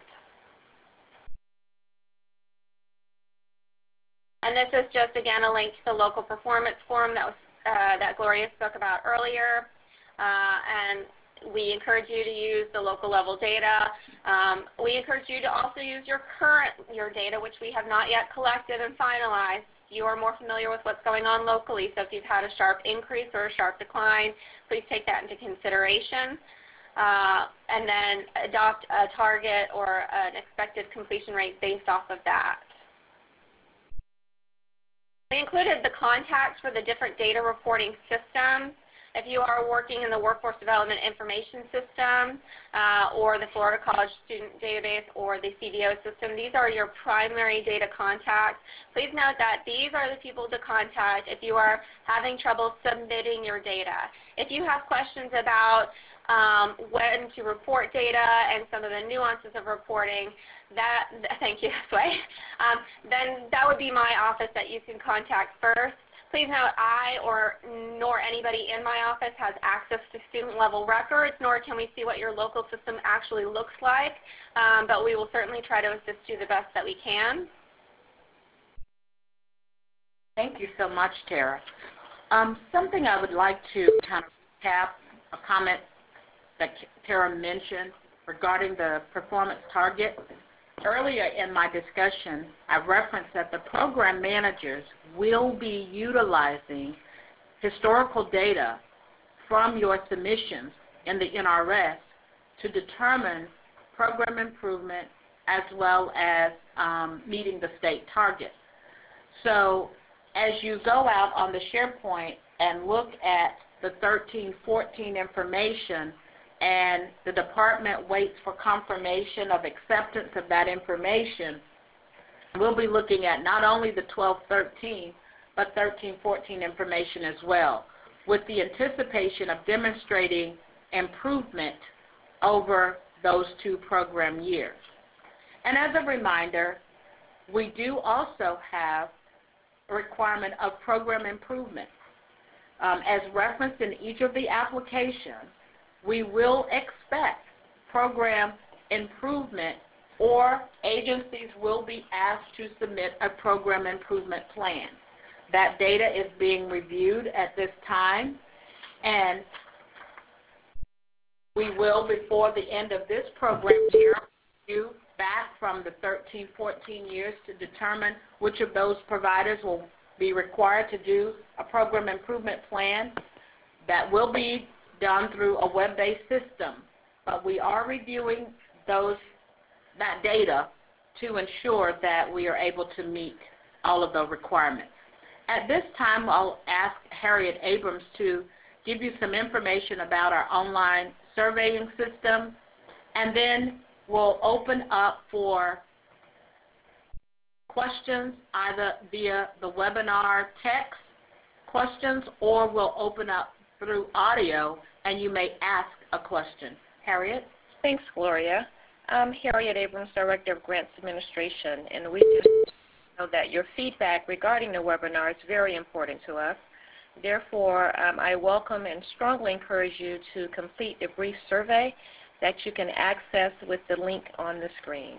And this is just, again, a link to the local performance form that Gloria spoke about earlier. And we encourage you to use the local level data. We encourage you to also use your current year data, which we have not yet collected and finalized. You are more familiar with what's going on locally, so if you've had a sharp increase or a sharp decline, please take that into consideration. And then adopt a target or an expected completion rate based off of that. We included the contacts for the different data reporting systems. If you are working in the Workforce Development Information System or the Florida College Student Database or the CDO system, these are your primary data contacts. Please note that these are the people to contact if you are having trouble submitting your data. If you have questions about when to report data and some of the nuances of reporting, thank you, Sway, then that would be my office that you can contact first. Please note nor anybody in my office has access to student level records, nor can we see what your local system actually looks like, but we will certainly try to assist you the best that we can. Thank you so much, Tara. Something I would like to kind of recap, a comment that Tara mentioned regarding the performance target. Earlier in my discussion, I referenced that the program managers will be utilizing historical data from your submissions in the NRS to determine program improvement as well as meeting the state target. So as you go out on the SharePoint and look at the 13-14 information, and the department waits for confirmation of acceptance of that information, we'll be looking at not only the 12-13, but 13-14 information as well, with the anticipation of demonstrating improvement over those two program years. And as a reminder, we do also have requirement of program improvement. As referenced in each of the applications, we will expect program improvement, or agencies will be asked to submit a program improvement plan. That data is being reviewed at this time, and we will, before the end of this program year, review back from the 13-14 years to determine which of those providers will be required to do a program improvement plan. That will be done through a web-based system, but we are reviewing that data to ensure that we are able to meet all of the requirements. At this time, I'll ask Harriet Abrams to give you some information about our online surveying system, and then we'll open up for questions either via the webinar text questions, or we'll open up through audio and you may ask a question. Harriet? Thanks, Gloria. I'm Harriet Abrams, Director of Grants Administration, and we just know that your feedback regarding the webinar is very important to us. Therefore, I welcome and strongly encourage you to complete the brief survey that you can access with the link on the screen.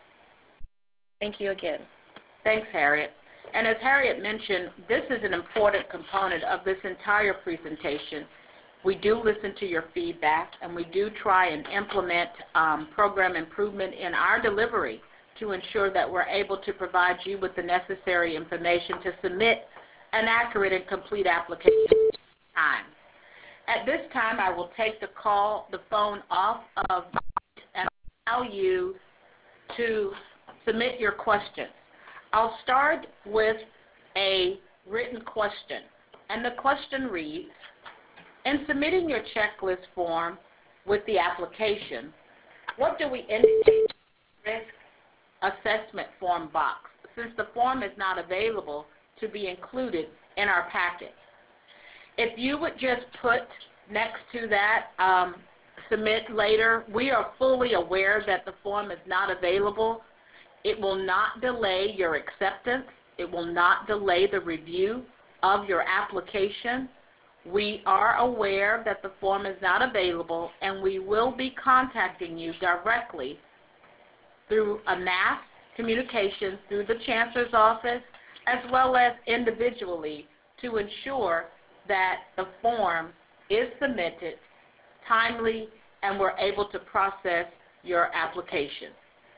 Thank you again. Thanks, Harriet. And as Harriet mentioned, this is an important component of this entire presentation. We do listen to your feedback, and we do try and implement program improvement in our delivery to ensure that we're able to provide you with the necessary information to submit an accurate and complete application time. At this time, I will take the phone off of and allow you to submit your questions. I'll start with a written question, and the question reads, in submitting your checklist form with the application, what do we indicate in the risk assessment form box, since the form is not available to be included in our packet? If you would just put next to that, submit later, we are fully aware that the form is not available. It will not delay your acceptance. It will not delay the review of your application. We are aware that the form is not available, and we will be contacting you directly through a mass communication through the Chancellor's Office, as well as individually, to ensure that the form is submitted timely and we're able to process your application.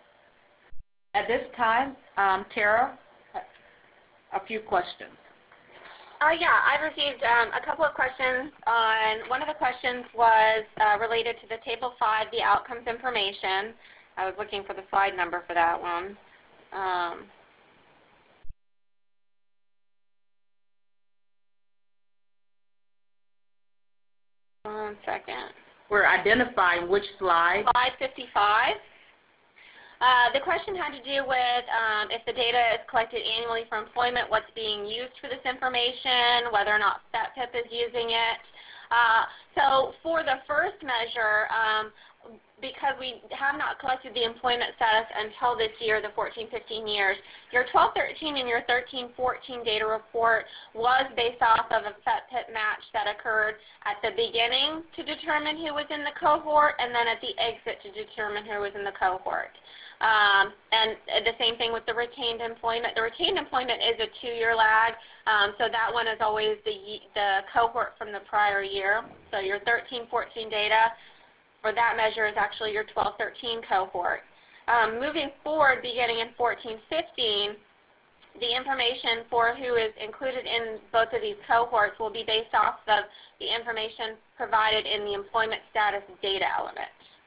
At this time, Tara, a few questions. Yeah, I've received a couple of questions. One of the questions was related to the Table 5, the outcomes information. I was looking for the slide number for that one. One second. We're identifying which slide. Slide 55. The question had to do with if the data is collected annually for employment, what's being used for this information, whether or not FETPIP is using it. So for the first measure, because we have not collected the employment status until this year, the 14-15 years, your 12-13 and your 13-14 data report was based off of a FETPIP match that occurred at the beginning to determine who was in the cohort, and then at the exit to determine who was in the cohort. And the same thing with the retained employment. The retained employment is a 2-year lag, so that one is always the cohort from the prior year. So your 13-14 data for that measure is actually your 12-13 cohort. Moving forward, beginning in 14-15, the information for who is included in both of these cohorts will be based off of the information provided in the employment status data element.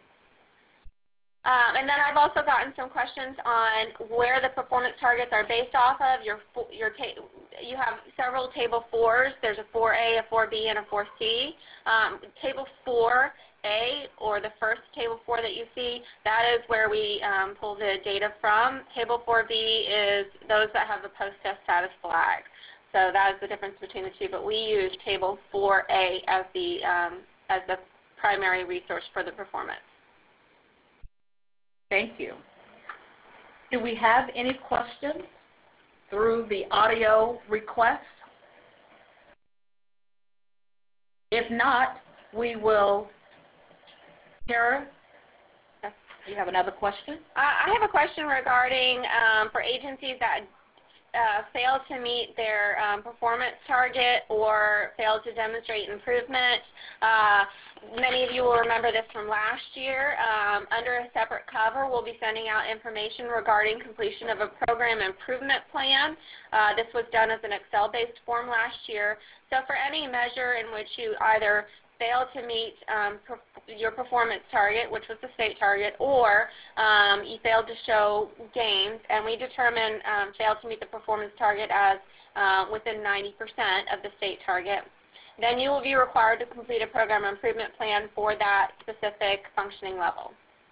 And then I've also gotten some questions on where the performance targets are based off of. You have several Table 4s. There's a 4A, a 4B, and a 4C. Table 4A, or the first Table 4 that you see, that is where we pull the data from. Table 4B is those that have the post-test status flag. So that is the difference between the two. But we use Table 4A as the primary resource for the performance. Thank you. Do we have any questions? through the audio request? If not, we will. Tara, you have another question? I have a question regarding for agencies that fail to meet their performance target or fail to demonstrate improvement. Many of you will remember this from last year. Under a separate cover, we'll be sending out information regarding completion of a program improvement plan. This was done as an Excel-based form last year. So for any measure in which you either fail to meet your performance target, which was the state target, or you failed to show gains, and we determine failed to meet the performance target as within 90% of the state target, then you will be required to complete a program improvement plan for that specific functioning level.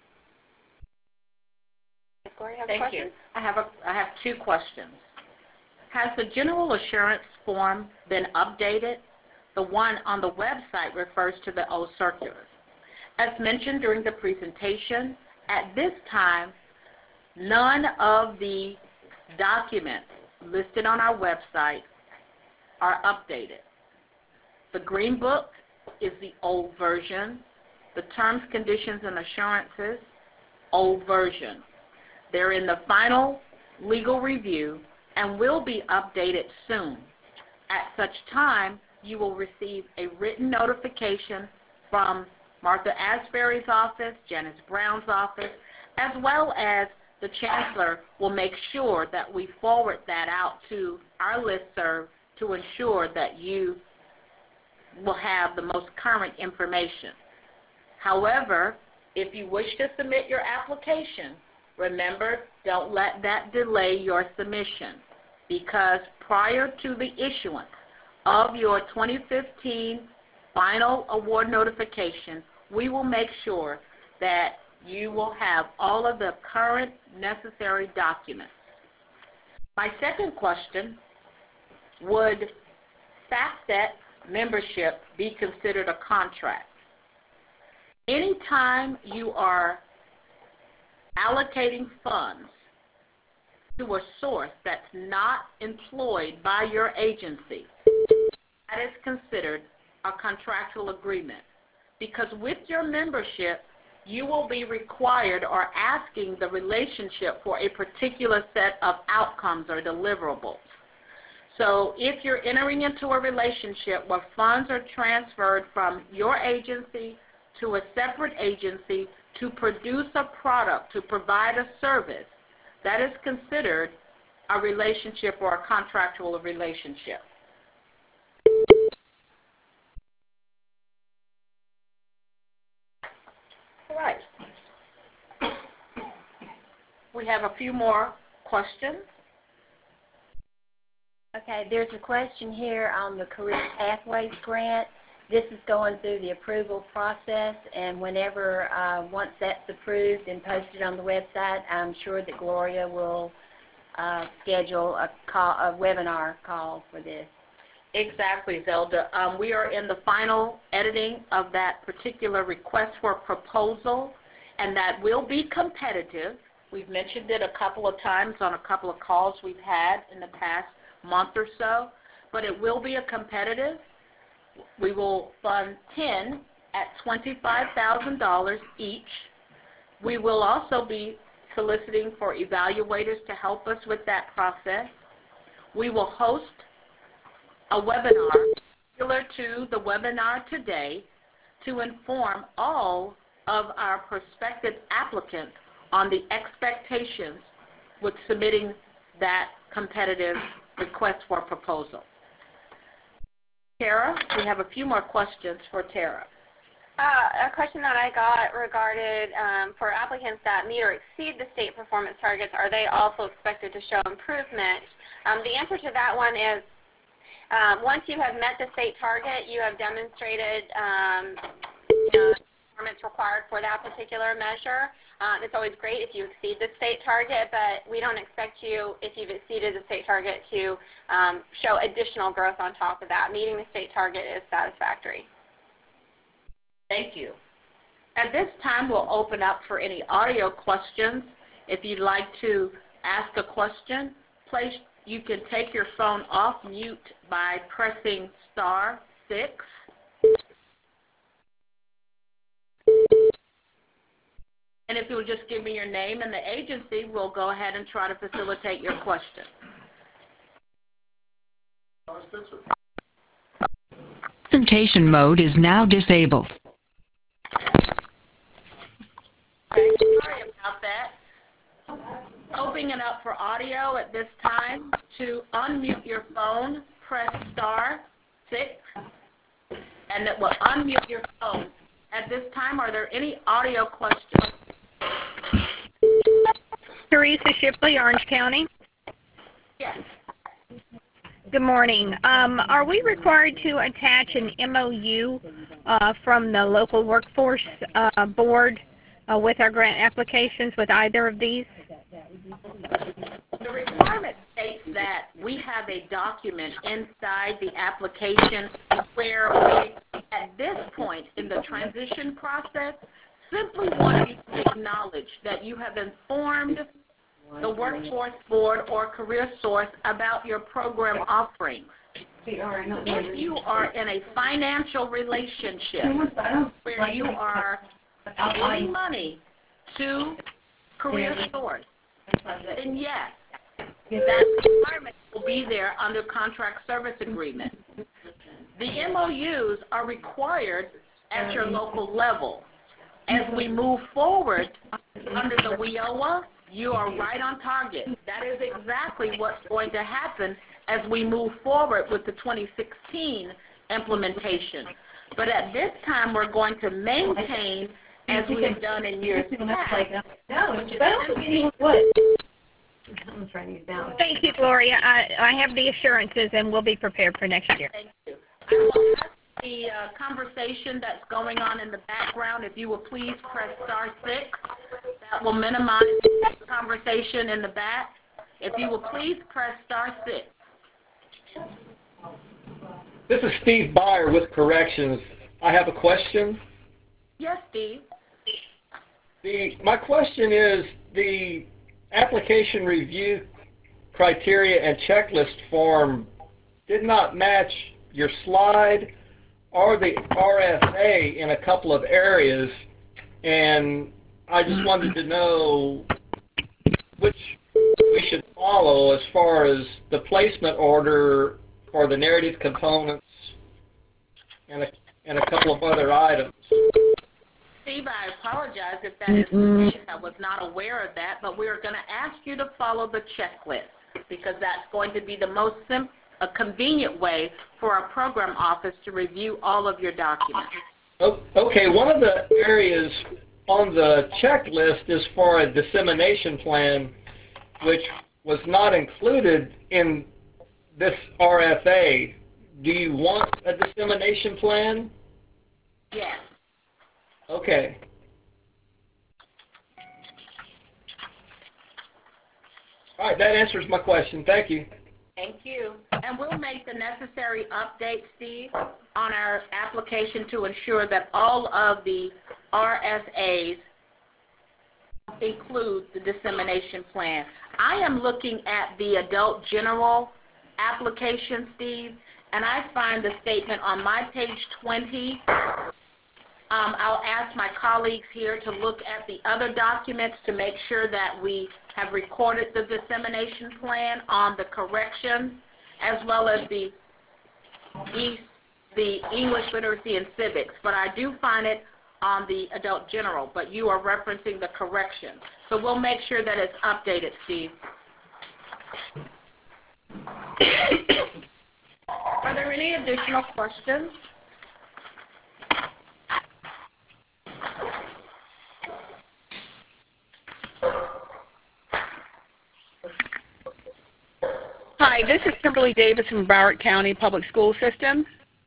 Gloria, have a question? Thank you. I have two questions. Has the general assurance form been updated? The one on the website refers to the old circulars. As mentioned during the presentation, at this time, none of the documents listed on our website are updated. The Green Book is the old version. The Terms, Conditions, and Assurances, old version. They're in the final legal review and will be updated soon. At such time, you will receive a written notification from Martha Asbury's office, Janice Brown's office, as well as the Chancellor will make sure that we forward that out to our listserv to ensure that you will have the most current information. However, if you wish to submit your application, remember, don't let that delay your submission, because prior to the issuance of your 2015 final award notification, we will make sure that you will have all of the current necessary documents. My second question, would FACTET membership be considered a contract? Anytime you are allocating funds to a source that's not employed by your agency, that is considered a contractual agreement, because with your membership, you will be required or asking the relationship for a particular set of outcomes or deliverables. So if you're entering into a relationship where funds are transferred from your agency to a separate agency to produce a product, to provide a service, that is considered a relationship or a contractual relationship. All right. We have a few more questions. Okay, there's a question here on the Career Pathways Grant. This is going through the approval process, and whenever, once that's approved and posted on the website, I'm sure that Gloria will schedule a webinar call for this. Exactly, Zelda. We are in the final editing of that particular request for proposal, and that will be competitive. We've mentioned it a couple of times on a couple of calls we've had in the past month or so, but it will be a competitive. We will fund 10 at $25,000 each. We will also be soliciting for evaluators to help us with that process. We will host a webinar similar to the webinar today to inform all of our prospective applicants on the expectations with submitting that competitive request for proposal. Tara, we have a few more questions for Tara. A question that I got regarded for applicants that meet or exceed the state performance targets, are they also expected to show improvement? The answer to that one is once you have met the state target, you have demonstrated performance required for that particular measure. It's always great if you exceed the state target, but we don't expect you, if you've exceeded the state target, to show additional growth on top of that. Meeting the state target is satisfactory. Thank you. At this time, we'll open up for any audio questions. If you'd like to ask a question, you can take your phone off mute by pressing *6. And if you'll just give me your name and the agency, we'll go ahead and try to facilitate your question. Presentation mode is now disabled. Okay, sorry about that. Opening it up for audio at this time. To unmute your phone, press *6, and it will unmute your phone. At this time, are there any audio questions? Teresa Shipley, Orange County. Yes. Good morning. Are we required to attach an MOU from the local workforce board with our grant applications with either of these? The requirement states that we have a document inside the application where we, at this point in the transition process, simply want you to acknowledge that you have informed the Workforce Board or Career Source about your program offerings. If you are in a financial relationship where you are giving money to Career Source, then yes, that requirement will be there under contract service agreement. The MOUs are required at your local level. As we move forward under the WIOA, you are right on target. That is exactly what's going to happen as we move forward with the 2016 implementation. But at this time, we're going to maintain, as we have done in years past, Thank you, Gloria. I have the assurances and we'll be prepared for next year. Thank you. I will ask the conversation that's going on in the background, if you will please press *6. That will minimize the conversation in the back. If you will please press *6. This is Steve Byer with Corrections. I have a question. Yes, Steve. My question is, the application review criteria and checklist form did not match your slide or the RFA in a couple of areas, and I just wanted to know which we should follow as far as the placement order or the narrative components and a couple of other items. Steve, I apologize if that is the case. I was not aware of that, but we're going to ask you to follow the checklist because that's going to be the most convenient way for our program office to review all of your documents. Okay, one of the areas on the checklist is for a dissemination plan, which was not included in this RFA. Do you want a dissemination plan? Yes. Okay. All right, that answers my question. Thank you. Thank you. And we'll make the necessary updates, Steve, on our application to ensure that all of the RSAs include the dissemination plan. I am looking at the adult general application, Steve, and I find the statement on my page 20. I'll ask my colleagues here to look at the other documents to make sure that we have recorded the dissemination plan on the corrections as well as the English literacy and civics. But I do find it on the adult general, but you are referencing the correction. So we'll make sure that it's updated, Steve. Are there any additional questions? Hi, this is Kimberly Davis from Broward County Public School System.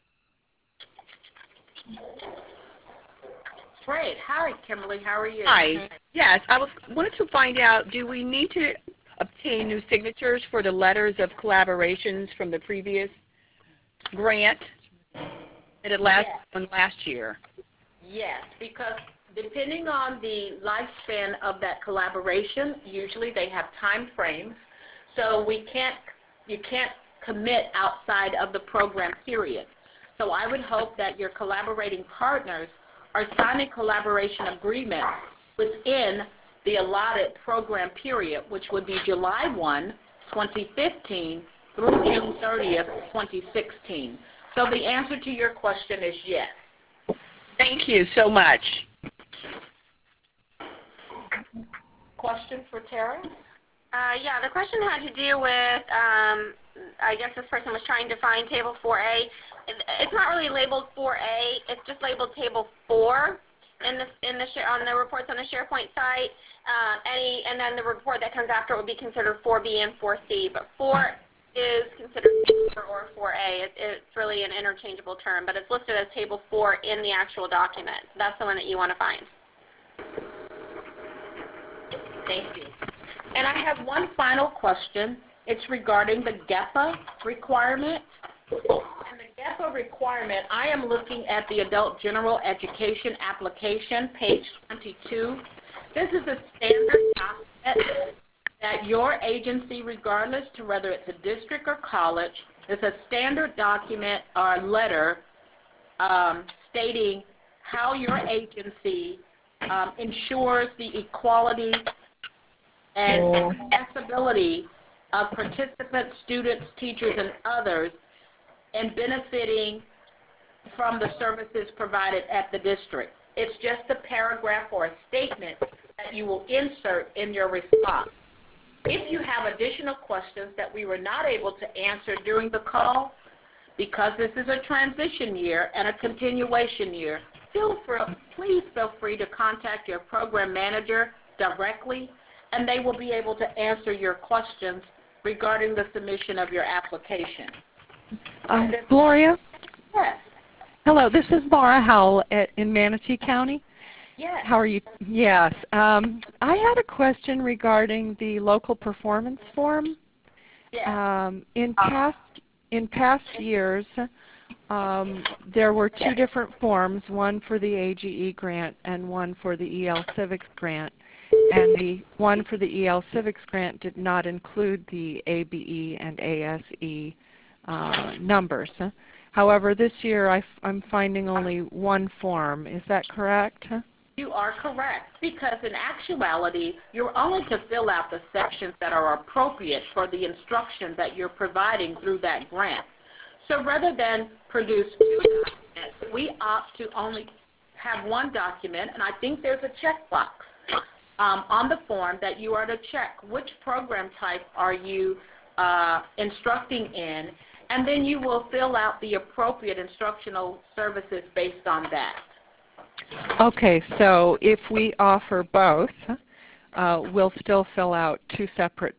Great. Hi, Kimberly. How are you? Hi. Yes, I wanted to find out, do we need to obtain new signatures for the letters of collaborations from the previous grant that had last year? Yes, because depending on the lifespan of that collaboration, usually they have time frames, so we can't commit outside of the program period. So I would hope that your collaborating partners are signing collaboration agreements within the allotted program period, which would be July 1, 2015 through June 30th, 2016. So the answer to your question is yes. Thank you so much. Question for Tara? Yeah, the question had to do with, I guess this person was trying to find Table 4A. It's not really labeled 4A. It's just labeled Table 4 on the reports on the SharePoint site. And then the report that comes after would be considered 4B and 4C. But 4 is considered 4 or 4A. It's really an interchangeable term, but it's listed as Table 4 in the actual document. So that's the one that you want to find. Thank you. And I have one final question. It's regarding the GEPA requirement. And the GEPA requirement, I am looking at the Adult General Education application, page 22. This is a standard document that your agency, regardless to whether it's a district or college, is a standard document or letter stating how your agency ensures the equality and accessibility of participants, students, teachers, and others in benefiting from the services provided at the district. It's just a paragraph or a statement that you will insert in your response. If you have additional questions that we were not able to answer during the call, because this is a transition year and a continuation year, please feel free to contact your program manager directly, and they will be able to answer your questions regarding the submission of your application. Gloria? Yes. Hello, this is Laura Howell in Manatee County. Yes. How are you? Yes. I had a question regarding the local performance form. Yes. In past years, there were two different forms, one for the AGE grant and one for the EL Civics grant. And the one for the EL Civics grant did not include the ABE and ASE numbers. However, this year I'm finding only one form. Is that correct? You are correct, because in actuality, you're only to fill out the sections that are appropriate for the instruction that you're providing through that grant. So rather than produce two documents, we opt to only have one document, and I think there's a checkbox on the form that you are to check which program type are you instructing in, and then you will fill out the appropriate instructional services based on that. Okay, so if we offer both, we'll still fill out two separate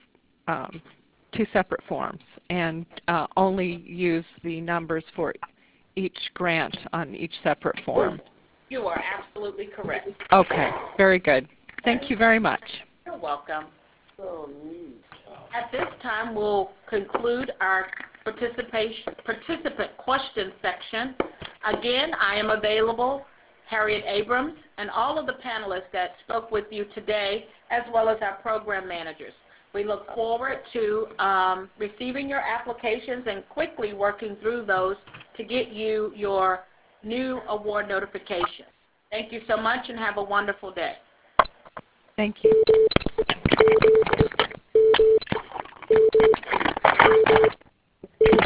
forms and only use the numbers for each grant on each separate form. You are absolutely correct. Okay, very good. Thank you very much. You're welcome. At this time, we'll conclude our participant question section. Again, I am available, Harriet Abrams, and all of the panelists that spoke with you today, as well as our program managers. We look forward to receiving your applications and quickly working through those to get you your new award notification. Thank you so much and have a wonderful day. Thank you.